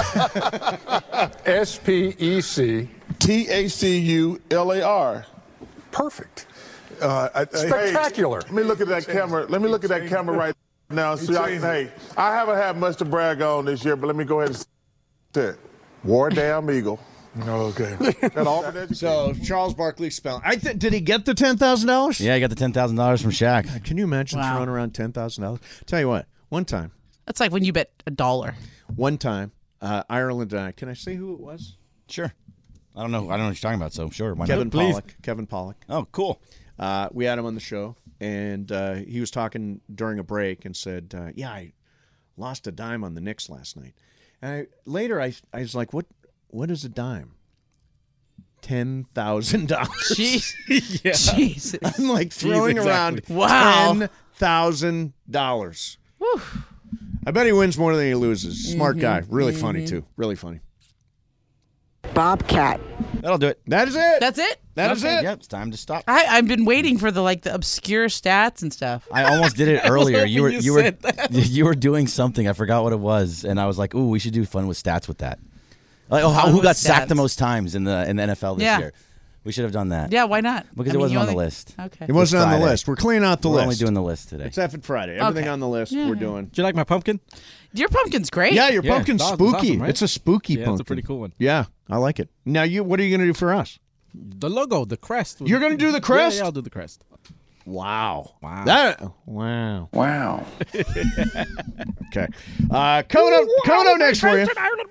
SPEC. TACULAR. Perfect. Spectacular. Let me look at that camera. Let me look at that camera right now. See, I haven't had much to brag on this year, but let me go ahead and say it. War damn Eagle. Okay. That Auburn education. So Charles Barkley spelling. Did he get the $10,000? Yeah, I got the $10,000 from Shaq. Can you imagine Wow. throwing around $10,000? Tell you what. One time, That's like when you bet $1. Ireland and I. Can I say who it was? Sure. I don't know what you're talking about, so sure. Why Kevin not? Pollak. Kevin Pollak. Oh, cool. We had him on the show, and he was talking during a break and said, "Yeah, I lost a dime on the Knicks last night." And later, I was like, "What is a dime?" $10,000. Yeah. Jesus. I'm like throwing around Wow. $10,000. I bet he wins more than he loses. Smart guy. Really funny, too. Really funny. Bobcat. That'll do it. That is it. That's it? That is it. Yep, it's time to stop. I've been waiting for the obscure stats and stuff. I almost did it earlier. hoping you said that. You were doing something. I forgot what it was, and I was like, "Ooh, we should do fun with stats with that." Like, who with got sacked stats. the most times in the NFL this Yeah. year? We should have done that. Yeah, why not? Because I it mean, wasn't you on the only- list. Okay. It wasn't on the Friday. list. We're cleaning out the We're list. only doing the list today. It's Effing Friday. Everything Okay. on the list Yeah. we're doing. Do you like my pumpkin? Your pumpkin's great. Yeah, your Yeah, pumpkin's it's spooky. awesome, right? It's a spooky Yeah, pumpkin. it's a pretty cool one. Yeah, I like it. Now, what are you going to do for us? The logo, the crest. You're going to do the crest? Yeah, I'll do the crest. Wow. Wow. Wow. Wow. Okay. Coming up next for you.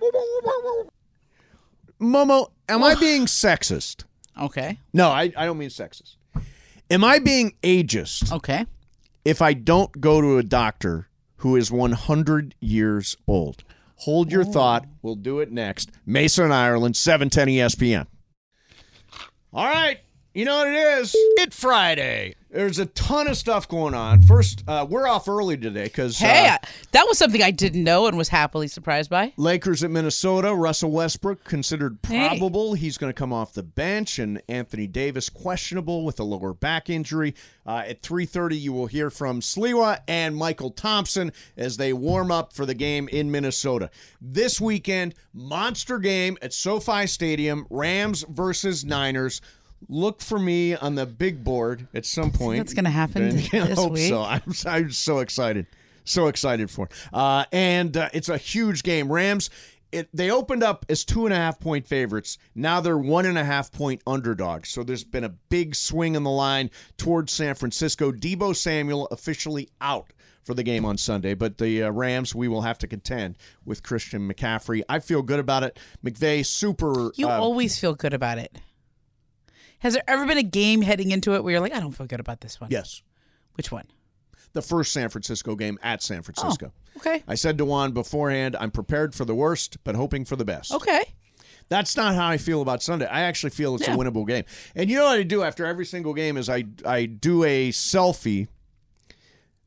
Momo, am I being sexist? Okay. No, I don't mean sexist. Am I being ageist Okay. if I don't go to a doctor who is 100 years old? Hold your thought. We'll do it next. Mason, Ireland, 710 ESPN. All right. You know what it is? It's Friday. There's a ton of stuff going on. First, we're off early today because Hey, that was something I didn't know and was happily surprised by. Lakers at Minnesota. Russell Westbrook considered Hey. probable. He's going to come off the bench, and Anthony Davis questionable with a lower back injury. At 3:30, you will hear from Sliwa and Michael Thompson as they warm up for the game in Minnesota. This weekend, monster game at SoFi Stadium, Rams versus Niners. Look for me on the big board at some point. That's going to happen I this hope week. so. I'm so excited. So excited for it. And it's a huge game. Rams, they opened up as 2.5-point favorites. Now they're 1.5-point underdogs. So there's been a big swing in the line towards San Francisco. Deebo Samuel officially out for the game on Sunday. But the Rams, we will have to contend with Christian McCaffrey. I feel good about it. McVay, super. You always feel good about it. Has there ever been a game heading into it where you're like, I don't feel good about this one? Yes. Which one? The first San Francisco game at San Francisco. Oh, okay. I said to Juan beforehand, I'm prepared for the worst, but hoping for the best. Okay. That's not how I feel about Sunday. I actually feel it's a winnable game. And you know what I do after every single game is I do a selfie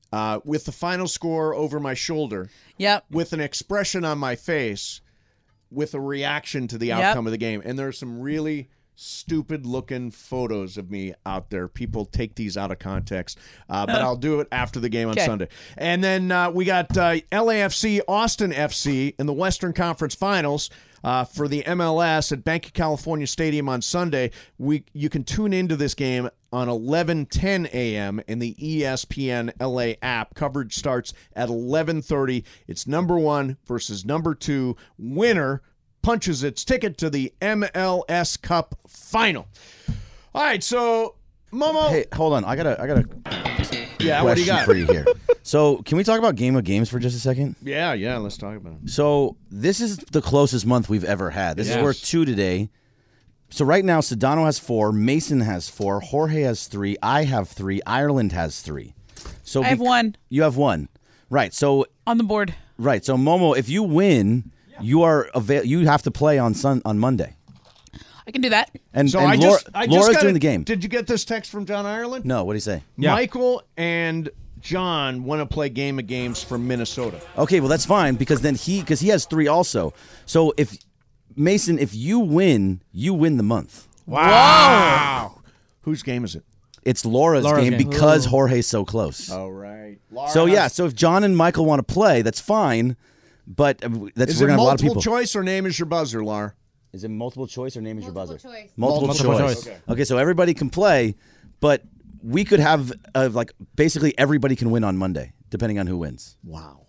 with the final score over my shoulder. Yep. With an expression on my face, with a reaction to the outcome of the game. And there are some really stupid-looking photos of me out there. People take these out of context. But I'll do it after the game on Sunday. And then we got LAFC, Austin FC in the Western Conference Finals. For the MLS at Bank of California Stadium on Sunday. You can tune into this game on 11:10 a.m. in the ESPN LA app. Coverage starts at 11:30. It's number 1 versus number 2. Winner punches its ticket to the MLS Cup final. All right, so Momo. Hey, hold on. I got a what do you got for you here. So, can we talk about Game of Games for just a second? Yeah, let's talk about it. So, this is the closest month we've ever had. This is worth 2 today. So, right now, Sedano has 4, Mason has 4, Jorge has 3, I have 3, Ireland has 3. So I have 1. You have 1. Right. So on the board. Right. So, Momo, if you win, you have to play on Monday. I can do that. And, so and Laura's doing the game. Did you get this text from John Ireland? No, what did he say? Michael and John want to play Game of Games from Minnesota. Okay, well that's fine because he has 3 also. So if Mason, if you win the month. Wow. Whose game is it? It's Laura's game because Jorge's so close. Oh right. So if John and Michael want to play, that's fine. But we're gonna have a lot of people. Multiple choice or name is your buzzer, Laura? Is it multiple choice or name is your buzzer? Choice. Multiple choice. Okay, so everybody can play, but we could have basically everybody can win on Monday, depending on who wins. Wow.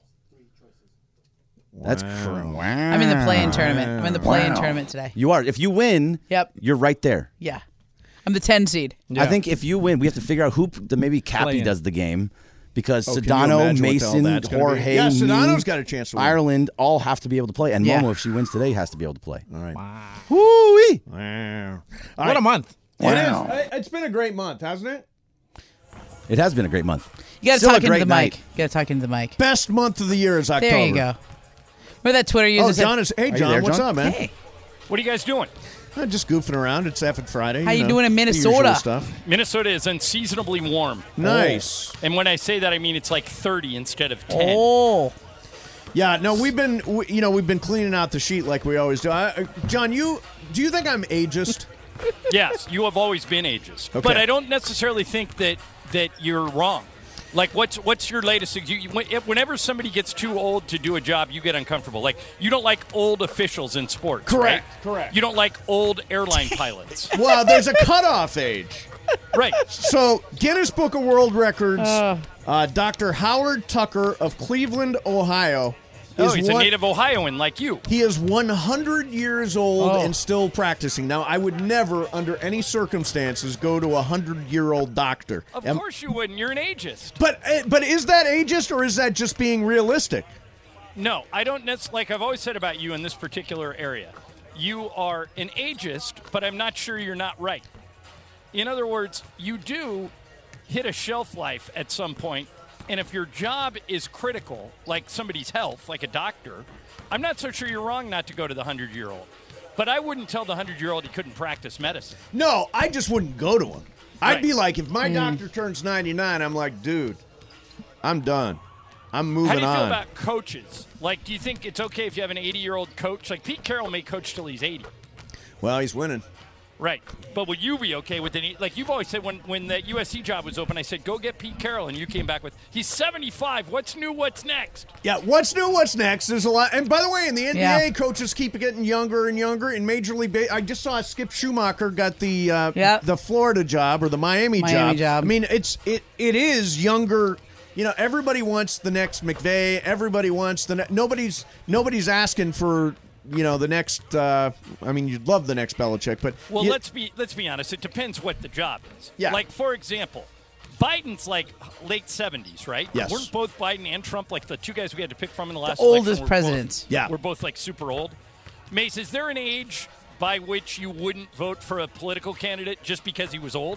That's true. Wow. I'm in the play-in tournament. I'm in the play-in tournament today. You are. If you win, you're right there. Yeah. I'm the 10 seed. I think if you win, we have to figure out who maybe Cappy does the game. Because can you Sedano, imagine Mason, what the hell that's gonna be? Jorge, Yeah, me, Sedano's got a chance to win. Ireland all have to be able to play. And Momo, if she wins today, has to be able to play. All right. Woo-wee. Wow. What a month. Wow. It is. It's been a great month, hasn't it? It has been a great month. You got to Still talk a into great the night. mic. You got to talk into the mic. Best month of the year is October. There you go. Where that Twitter user said, John is. Hey, John, there, what's John? up, man? Hey. What are you guys doing? Just goofing around. It's Effing Friday. How you know, doing in the Minnesota? usual stuff. Minnesota is unseasonably warm. Nice. And when I say that, I mean it's like 30 instead of 10. Oh. Yeah, no, we've been cleaning out the sheet like we always do. John, do you think I'm ageist? Yes, you have always been ageist. Okay. But I don't necessarily think that you're wrong. Like, what's your latest? Whenever somebody gets too old to do a job, you get uncomfortable. Like, you don't like old officials in sports, Correct, right? correct. You don't like old airline pilots. Well, there's a cutoff age. Right. So, Guinness Book of World Records, Dr. Howard Tucker of Cleveland, Ohio. He's a native Ohioan like you. He is 100 years old and still practicing. Now, I would never, under any circumstances, go to a 100-year-old doctor. Of course you wouldn't. You're an ageist. But is that ageist or is that just being realistic? No, I don't necessarily. Like I've always said about you in this particular area, you are an ageist, but I'm not sure you're not right. In other words, you do hit a shelf life at some point. And if your job is critical, like somebody's health, like a doctor, I'm not so sure you're wrong not to go to the 100-year-old. But I wouldn't tell the 100-year-old he couldn't practice medicine. No, I just wouldn't go to him. I'd Right. be like, if my doctor turns 99, I'm like, dude, I'm done. I'm moving on. How do you feel about coaches? Like, do you think it's okay if you have an 80-year-old coach? Like, Pete Carroll may coach till he's 80. Well, he's winning. Right. But would you be okay with it? Like, you've always said when the USC job was open, I said, go get Pete Carroll. And you came back with, he's 75. What's new? What's next? Yeah, what's new? What's next? There's a lot. And by the way, in the NBA, coaches keep getting younger and younger. In Major League I just saw Skip Schumacher got the Florida job or the Miami job. I mean, it is younger. You know, everybody wants the next McVay. Everybody wants nobody's asking for, you know, the next. I mean, you'd love the next Belichick, but let's be honest. It depends what the job is. Yeah. Like, for example, Biden's like late 70s, right? Yes. Weren't both Biden and Trump like the two guys we had to pick from in the last The oldest election? presidents. We're both like super old. Mace, is there an age by which you wouldn't vote for a political candidate just because he was old?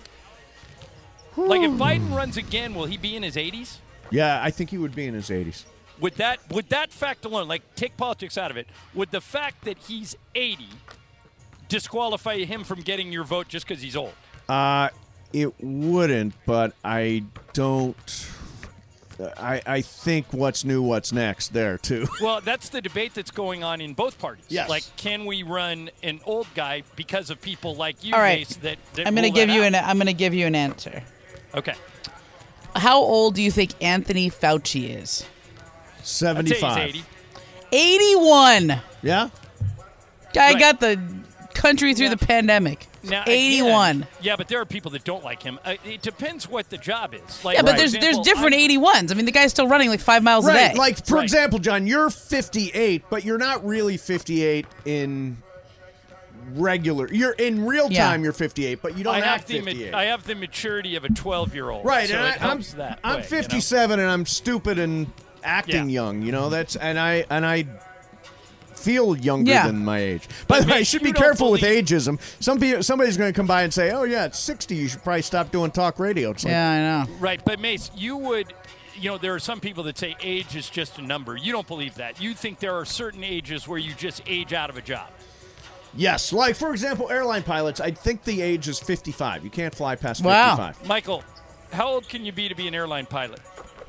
Like, if Biden runs again, will he be in his 80s? yeah, I think he would be in his 80s. Would that fact alone, like, take politics out of it, would the fact that he's 80 disqualify him from getting your vote just because he's old? It wouldn't, but I don't I think what's new, what's next there too. Well, that's the debate that's going on in both parties. Yes. Like, can we run an old guy because of people like you, All right. Mace, that I'm going to rule give that you out? I'm going to give you an answer. Okay. How old do you think Anthony Fauci is? 75. I'd say he's 81. Yeah. Guy Right. got the country through the pandemic. Now, 81. again, yeah, but there are people that don't like him. It depends what the job is. Like, Yeah, but for there's example, different 81s. I mean, the guy's still running like 5 miles a Right. day. Like, for Right. example, John, you're 58, but you're not really 58 in regular. You're in real time. Yeah. You're 58, but you don't I have have the 58. I have the maturity of a 12-year-old. Right, so and it helps that I'm way, 57 and I'm stupid and acting young. You know, that's and I feel younger Yeah. than my age. By But the way, I Mitch, should you be don't careful with believe- ageism. Somebody's going to come by and say, "Oh yeah, it's 60. You should probably stop doing talk radio." It's like, Yeah, I know. Right, but Mace, you would, there are some people that say age is just a number. You don't believe that. You think there are certain ages where you just age out of a job. yes, like for example, airline pilots. I think the age is 55. You can't fly past Wow. 55. Michael, how old can you be an airline pilot?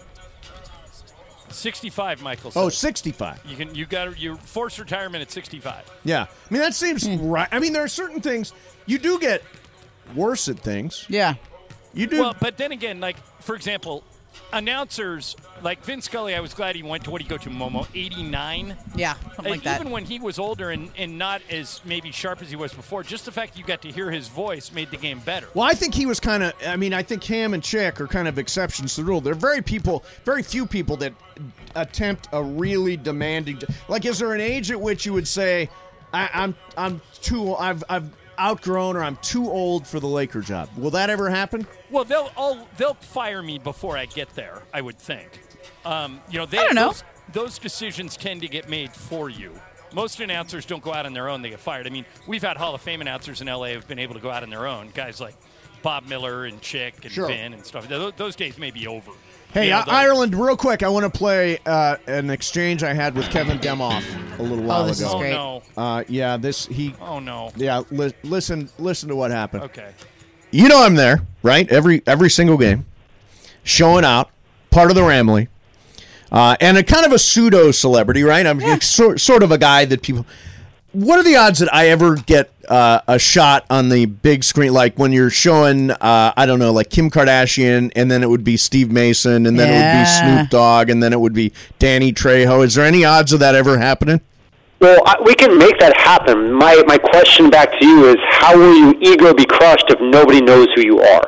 65, Michael says. Oh, 65. You're forced retirement at 65. Yeah. I mean, that seems right. I mean, there are certain things you do get worse at things. Yeah. You do. Well, but then again, like, for example, announcers like Vin Scully, I was glad he went to, what did he go to, Momo? 89? Yeah, something like that. Even when he was older and not as maybe sharp as he was before, just the fact you got to hear his voice made the game better. Well, I think he was kind of. I mean, I think him and Chick are kind of exceptions to the rule. There are very few people that attempt a really demanding. Like, is there an age at which you would say, I'm too. I've outgrown or I'm too old for the Laker job? Will that ever happen? Well, they'll fire me before I get there, I would think. I don't know. Those decisions tend to get made for you. Most announcers don't go out on their own; they get fired. I mean, we've had Hall of Fame announcers in LA who've been able to go out on their own. Guys like Bob Miller and Chick and Sure. Vin and stuff. Those days may be over. Hey, You know, Ireland, real quick, I want to play an exchange I had with Kevin Demoff a little while this is ago. great. Oh no! Yeah, Oh no! Yeah, listen to what happened. Okay. You know I'm there, right? Every single game, showing out, part of the Ramley, and a kind of a pseudo celebrity, right? I'm sort of a guy that people. What are the odds that I ever get a shot on the big screen, like when you're showing, I don't know, like Kim Kardashian, and then it would be Steve Mason, and then it would be Snoop Dogg, and then it would be Danny Trejo. Is there any odds of that ever happening? Well, we can make that happen. My question back to you is, how will your ego be crushed if nobody knows who you are?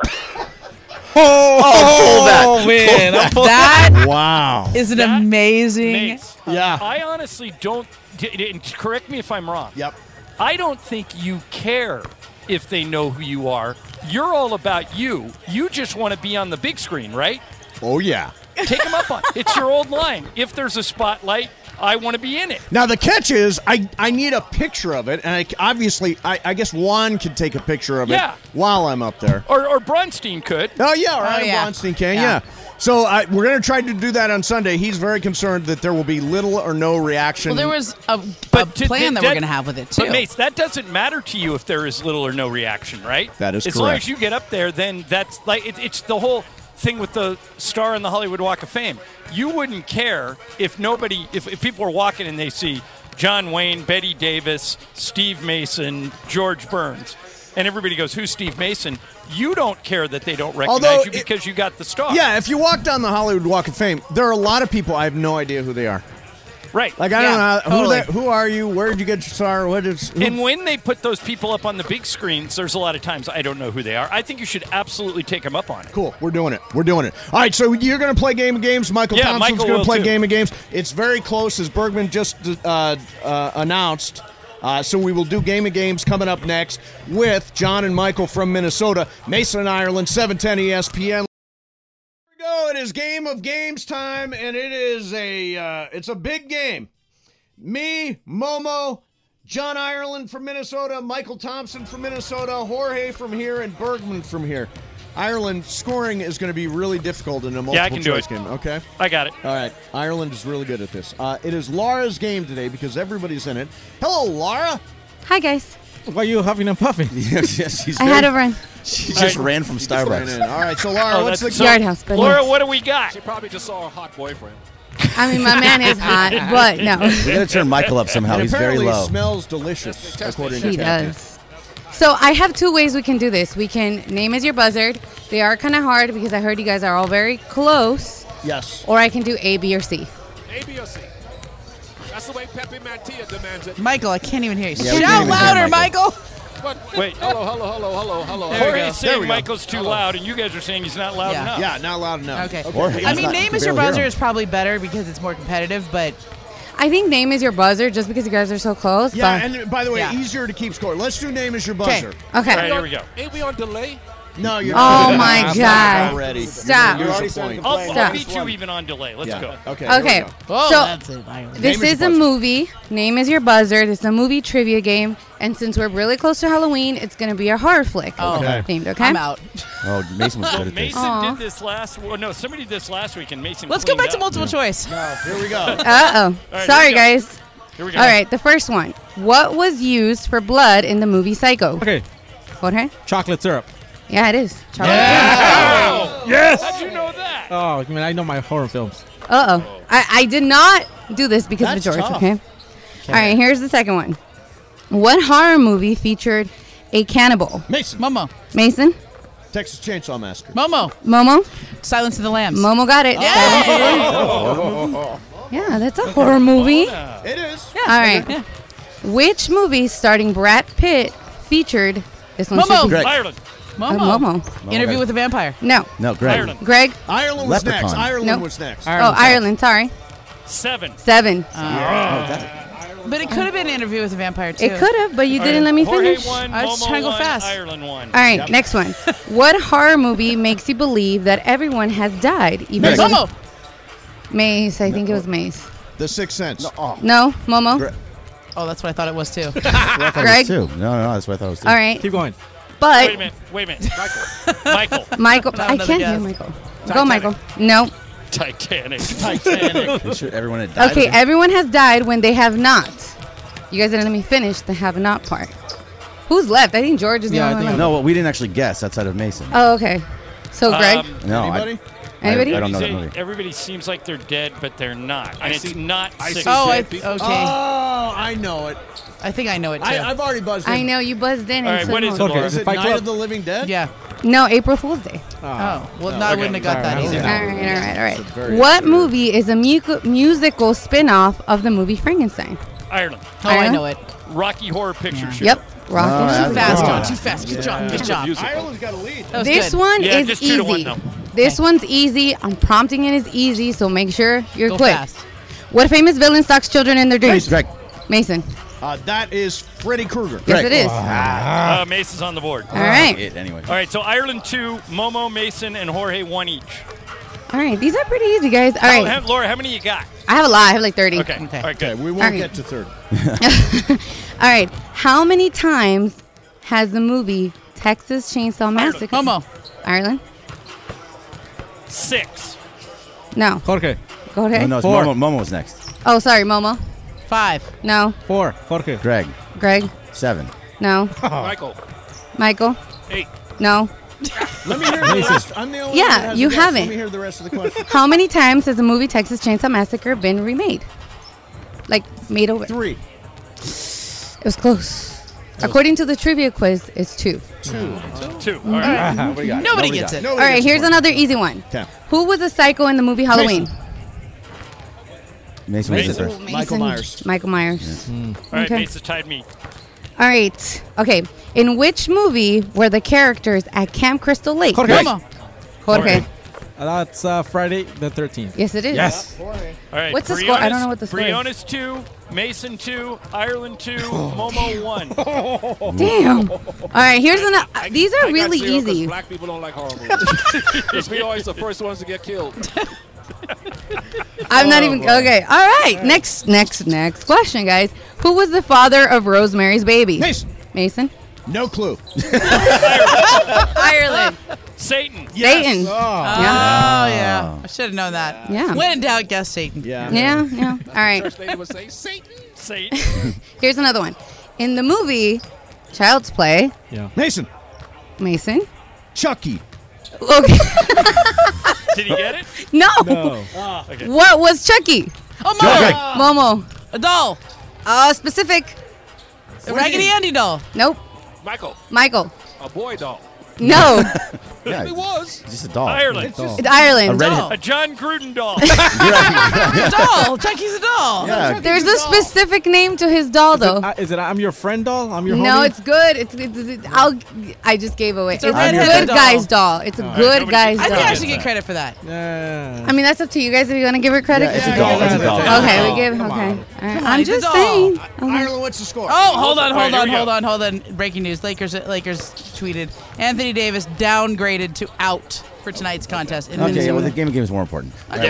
pull that. Man, That Wow. is an amazing. Mace, Yeah. I honestly don't. And correct me if I'm wrong. Yep. I don't think you care if they know who you are. You're all about you. You just want to be on the big screen, right? Oh, yeah. Take them up on it. It's your old line. If there's a spotlight, I want to be in it. Now, the catch is I need a picture of it, and I guess Juan could take a picture of it Yeah. while I'm up there. Or Bronstein could. Oh, yeah, Ryan yeah. Bronstein can, yeah. So we're going to try to do that on Sunday. He's very concerned that there will be little or no reaction. Well, there was a to- plan that we're going to have with it, too. But, Mace, that doesn't matter to you if there is little or no reaction, right? That is As long correct. as you get up there, then that's like it's the whole thing with the star on the Hollywood Walk of Fame. You wouldn't care if if people were walking and they see John Wayne, Betty Davis, Steve Mason, George Burns, and everybody goes, "Who's Steve Mason?" You don't care that they don't recognize Although you because you got the star. Yeah, if you walk down the Hollywood Walk of Fame, there are a lot of people I have no idea who they are. Right. Like, I don't know totally. who are you? Where did you get your star? What is? And when they put those people up on the big screens, there's a lot of times I don't know who they are. I think you should absolutely take them up on it. Cool. We're doing it. All right, so you're going to play Game of Games. Michael Yeah, Thompson's Michael going to will play too. Game of Games. It's very close, as Bergman just announced. So we will do Game of Games coming up next with John and Michael from Minnesota. Mason and Ireland, 710 ESPN. Here we go. It is Game of Games time, and it is it's a big game. Me, Momo, John Ireland from Minnesota, Michael Thompson from Minnesota, Jorge from here, and Bergman from here. Ireland, scoring is going to be really difficult in a multiple Yeah, I can do choice it. game, okay? I got it. All right. Ireland is really good at this. It is Laura's game today because everybody's in it. Hello, Laura. Hi, guys. Why are you huffing and puffing? She's I had to run. She just ran from Starbucks. All right, so Laura, what's the Yard House? But Laura, no. what do we got? She probably just saw her hot boyfriend. I mean, my man is hot, but no. We gotta turn Michael up somehow. And He's very apparently low. smells delicious, according to He Captain. does. So I have two ways we can do this. We can name as your buzzard. They are kind of hard because I heard you guys are all very close. Yes. Or I can do A, B, or C. A, B, or C. That's the way Pepe Mantilla demands it. Michael, I can't even hear you. Yeah, we can't Shout even hear louder, Michael. Michael. Wait. Hello. Jorge's There saying we go. Michael's too loud, and you guys are saying he's not loud Yeah. enough. Yeah, not loud enough. Okay. Jorge, I he's mean, not- name you can as your barely hear buzzer him. is probably better because it's more competitive, but I think name is your buzzer just because you guys are so close. Yeah, but and by the way, Yeah. easier to keep score. Let's do name as your buzzer. okay. All right, here we go. Ain't we on delay? No, you're Oh my Stop God. already. Stop. You're Already starting to I'll, complain. I'll Stop. beat you even on delay. Let's go. Okay. Okay. here we go. oh, So- that's it. This Name is is your a buzzer. movie. Name is your buzzer. This is a movie trivia game. And since we're really close to Halloween, it's going to be a horror flick. Oh, Themed, okay? I'm out. Oh, Mason was good at this. Mason Aw. did this last. Well, no, somebody did this last week, and Mason. Let's go cleaned back to up. multiple choice. Here we go. Uh-oh. right, Sorry, here we go. guys. Here we go. All right, the first one. What was used for blood in the movie Psycho? Okay. Jorge? Chocolate syrup. Yeah, it is. Chocolate. Yes. How'd you know that? Oh, I mean, I know my horror films. Uh-oh. I did not do this because That's of George, tough. okay? All right, here's the second one. What horror movie featured a cannibal? Mason. Momo. Mason? Texas Chainsaw Massacre. Momo. Momo? Silence of the Lambs. Momo got it. Yeah, that's a horror movie. It is. All right. Which movie starring Brad Pitt featured this one? Momo. should be- Greg. Ireland. Momo. Momo. Interview with a Vampire. No. No, Greg. Ireland. Greg? Ireland was Leprechaun. next. Ireland Nope. was next. Oh, Ireland. Sorry. 7. 7. But it could have been Interview with a Vampire, too. It could have, but you didn't let me Jorge finish. won. I was Momo trying to go won, fast. Ireland won. All right, next one. What horror movie makes you believe that everyone has died? Even though- Momo. Maze. I think it was Maze. The Sixth Sense. No, Momo. Oh, that's what I thought it was, too. That's what I thought Greg? it was too. No, that's what I thought it was too. All right, Keep going. but Wait a minute. Michael. Michael. Not I another can't hear guess. Michael. Go, Michael. No. Titanic. They should, everyone had died. Okay, everyone has died when they have not. You guys didn't let me finish the have not part. Who's left? I think George is the Yeah, I only think one. No, well, we didn't actually guess outside of Mason. Oh, okay. So, Greg? No, Anybody? Anybody? I don't know that movie. Everybody seems like they're dead, but they're not. And it's not six. Oh, dead okay. Oh, I know it. I think I know it, too. I've already buzzed in. I know you buzzed in. All and right, said what is no. it, Laura? Is it Fight Night Club? of the Living Dead? Yeah. No, April Fool's Day. Oh, well, no, I wouldn't have got that Sorry, either. All right. very What obscure. movie is a musical spin-off of the movie Frankenstein? Ireland. Oh, I know it. Rocky Horror Picture Show. Yep. Rocky. that's Too fast, good. John. Too fast. Good job. Good job. Ireland's got a lead. That was This good. one Yeah, is just 2-1 easy. though. This one's easy. I'm prompting it as easy, so make sure you're Go quick. fast. What famous villain stalks children in their dreams? Greg. Mason. That is Freddy Krueger. Yes, it is. Mason's on the board. All right. Anyway. All right, so Ireland 2, Momo, Mason, and Jorge 1 each. All right. These are pretty easy, guys. All right. Laura, how many you got? I have a lot. I have like 30. Okay. All right, Okay, good. we won't All right. get to 30. All right. How many times has the movie Texas Chainsaw Massacre? Momo. Ireland? 6. No. Jorge. Go ahead. No, no, it's 4. Momo was next. Oh, sorry, Momo. 5. No. 4. Jorge. Greg. Greg? 7. No. Michael. Michael? 8. No. Let me hear the rest. I'm the only Yeah, one that has you a guess. haven't. Let me hear the rest of the question. How many times has the movie Texas Chainsaw Massacre been remade? Like, made over? 3. It was close. According to the trivia quiz, it's 2. 2. All right. What do you got? Nobody gets it. All right, here's another easy one. Okay. Who was a psycho in the movie Halloween? Mason was the first. Michael Myers. Michael Myers. All right, Okay. Mason tied me. All right. Okay. In which movie were the characters at Camp Crystal Lake? Jorge. Momo. Jorge. That's Friday the 13th. Yes, it is. Yes. All right. What's the score? I don't know what the score is. Briones 2, Mason 2, Ireland 2, Momo 1. Damn. All right. Here's another. These are really I got 0 'cause easy. Black people don't like horror movies. Because we always the first ones to get killed. I'm not even okay. All right. Next question, guys. Who was the father of Rosemary's Baby? Mason. Mason. No clue. Ireland. Satan. Satan. Oh, Yeah. yeah. I should have known that. Yeah. When in doubt, guess Satan. Yeah. Yeah. All right. First lady would say, Satan. Satan. Here's another one. In the movie Child's Play. Yeah. Mason. Mason. Chucky. Okay. Did he get it? No. Okay. What was Chucky? Oh, Momo. A doll. Specific. A Raggedy Andy doll. Nope. Michael. Michael. A boy doll. No. Yeah, He was. it's just a doll. Ireland. It's Ireland. A red- Doll. A John Gruden doll. A doll. Chucky's a doll. Yeah. There's a specific name to his doll, though. Is it I'm your friend doll? I'm your No, homie? it's good. I just gave away. It's a redheaded good doll. guy's doll. It's a good guy's I doll. think I should get credit for that. Yeah. I mean, that's up to you guys if you want to give her credit. Yeah, it's a doll. It's a doll. Okay, we give. Okay. All right. Come on, I'm it's a just doll. saying. Ireland, what's the score? Oh, hold on. All right, Hold on. Breaking news. Lakers tweeted Anthony Davis downgraded to out for tonight's contest in Okay, yeah, Minnesota. well, the game of games is more important.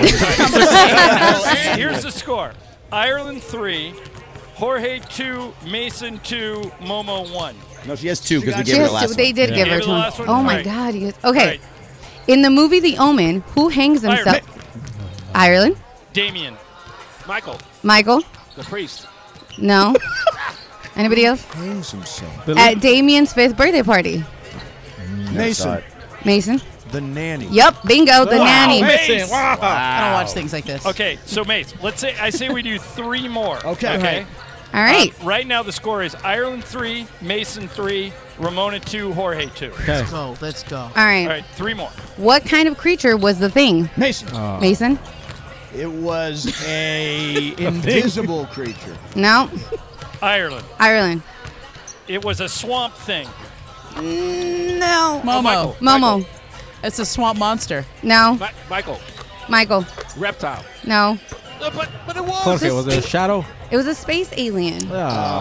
Here's the score. Ireland 3, Jorge 2, Mason 2, Momo 1. No, she has 2 because we She gave her has the last to- They did Yeah. give Gave her her to the him. last one? Oh my Right. God. Okay. Right. In the movie The Omen, who hangs himself? Ireland. Damien. Michael. The priest. No. Anybody else? Hangs himself. At Damien's 5th birthday party. Mason. Mason. The nanny. Yep. Bingo. The nanny. Mace. I don't watch things like this. Okay, so Mace, I say we do 3 more. Okay. All right. Right now the score is Ireland 3, Mason 3, Ramona 2, Jorge 2. Okay. Let's go. All right. All right, 3 more. What kind of creature was the thing? Mason. Mason. It was a invisible creature. No. Ireland. Ireland. It was a swamp thing. No. Momo. Momo. It's a swamp monster. No. Michael. Michael. Reptile. No. But it was. Jorge, was it a shadow? It was a space alien. It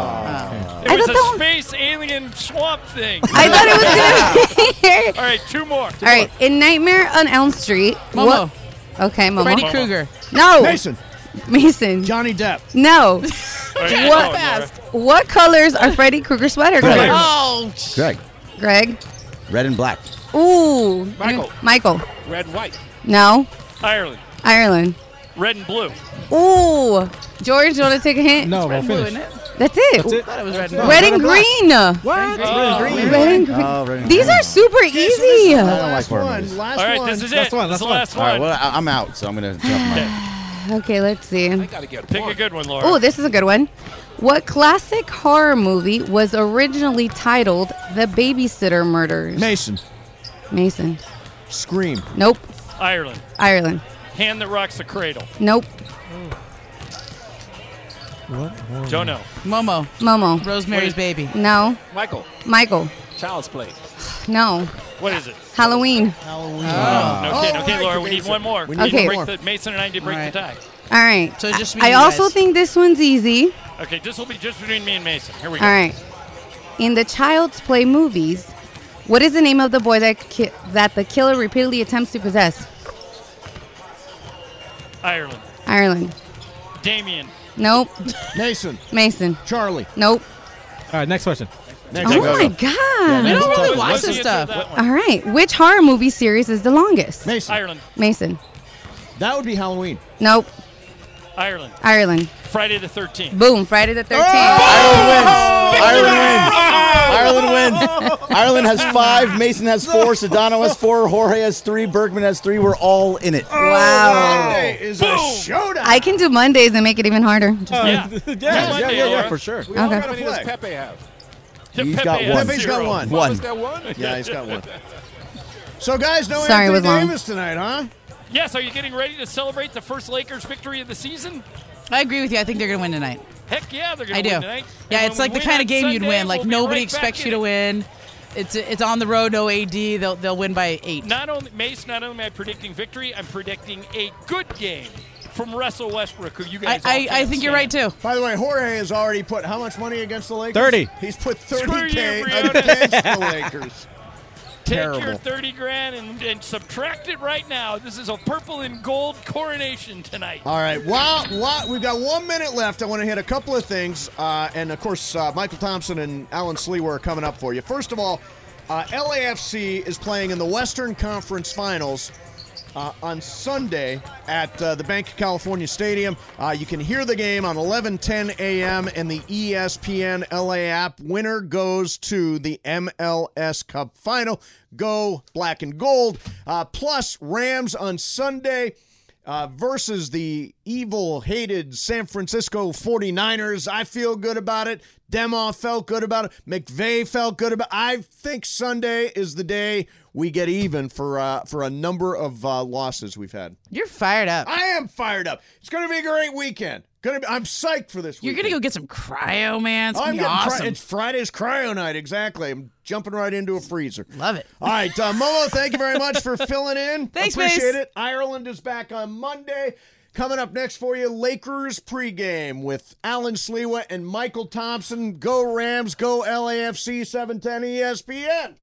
I was thought that a space alien swamp thing. I thought it was going to be here. All right, 2 more. All right. In Nightmare on Elm Street. Momo. What? Okay, Momo. Freddy Krueger. No. Mason. Mason. Johnny Depp. No. All right, What? go, Laura. What colors are Freddy Krueger sweater colors? Oh. Greg. Greg. Red and black. Ooh. Michael. Michael. Red and white. No. Ireland. Ireland. Red and blue. Ooh. George, you want to take a hint? No, we'll Blue, finish. isn't it? That's it. That's it? I thought it was red. Red and green. What? Red and green. Oh, red and These green. are super easy. I don't like Last horror one. movies. Last All right, one. this is Last it. one, This is the last last All right, one. well, I'm out, so I'm going to jump my. Okay, let's see. I gotta get a Pick a point. good one, Laura. Oh, this is a good one. What classic horror movie was originally titled The Babysitter Murders? Mason. Mason. Scream. Nope. Ireland. Ireland. Hand that rocks the cradle. Nope. Don't know. Momo. Momo. Rosemary's Baby. No. Michael. Michael. Child's Play. No. What is it? Halloween. Halloween. Okay, Laura, we need one more. We We need need one to break Mason and I need to break All right. the tie. All right. So just me I and you also guys. think this one's easy. Okay, this will be just between me and Mason. Here we go. All right. In the Child's Play movies, what is the name of the boy that the killer repeatedly attempts to possess? Ireland. Ireland. Damien. Nope. Mason. Mason. Charlie. Nope. All right, next question. Next. Oh Go, my go. God. We don't really What's watch the this answer to stuff. that one? All right. Which horror movie series is the longest? Mason. Ireland. Mason. That would be Halloween. Nope. Ireland. Ireland. Friday the 13th. Boom. Friday the 13th. Ireland wins. Ireland has 5. Mason has 4. Sedano has 4. Jorge has 3. Bergman has 3. We're all in it. Wow. Monday is a showdown. I can do Mondays and make it even harder. Just Yeah. Yeah, for sure. How Okay. many does Pepe have? He's Pepe got has one. Pepe's got 0. one. One. Was there one? Yeah, he's got one. So, guys, no Sorry, it Anthony was long. Davis tonight, huh? Yes, are you getting ready to celebrate the first Lakers victory of the season? I agree with you. I think they're going to win tonight. Heck yeah, they're I going to do. win tonight. Yeah, And it's when like we the win kind of on game you'd Sunday, win. Like we'll be nobody right back expects you in to it. win. It's on the road, no AD. They'll win by 8. Not only am I predicting victory, I'm predicting a good game from Russell Westbrook, who you guys all I can't think you're right stand. too. By the way, Jorge has already put how much money against the Lakers? 30. He's put Screw you, 30K Brianna. against the Lakers. Take your Terrible. 30 grand and subtract it right now. This is a purple and gold coronation tonight. All right. We've got 1 minute left. I want to hit a couple of things. And, of course, Michael Thompson and Alan Sleewer are coming up for you. First of all, LAFC is playing in the Western Conference Finals on Sunday at the Bank of California Stadium. You can hear the game on 11:10 a.m. and the ESPN LA app. Winner goes to the MLS Cup Final. Go black and gold. Plus, Rams on Sunday versus the evil, hated San Francisco 49ers. I feel good about it. Demoff felt good about it. McVay felt good about it. I think Sunday is the day we get even for a number of losses we've had. You're fired up. I am fired up. It's going to be a great weekend. I'm psyched for this weekend. You're going to go get some cryo, man. It's going to be awesome. It's Friday's cryo night, exactly. I'm jumping right into a freezer. Love it. All right, Momo, thank you very much for filling in. Thanks, Appreciate Mace. it. Ireland is back on Monday. Coming up next for you, Lakers pregame with Alan Slewa and Michael Thompson. Go Rams, go LAFC, 710 ESPN.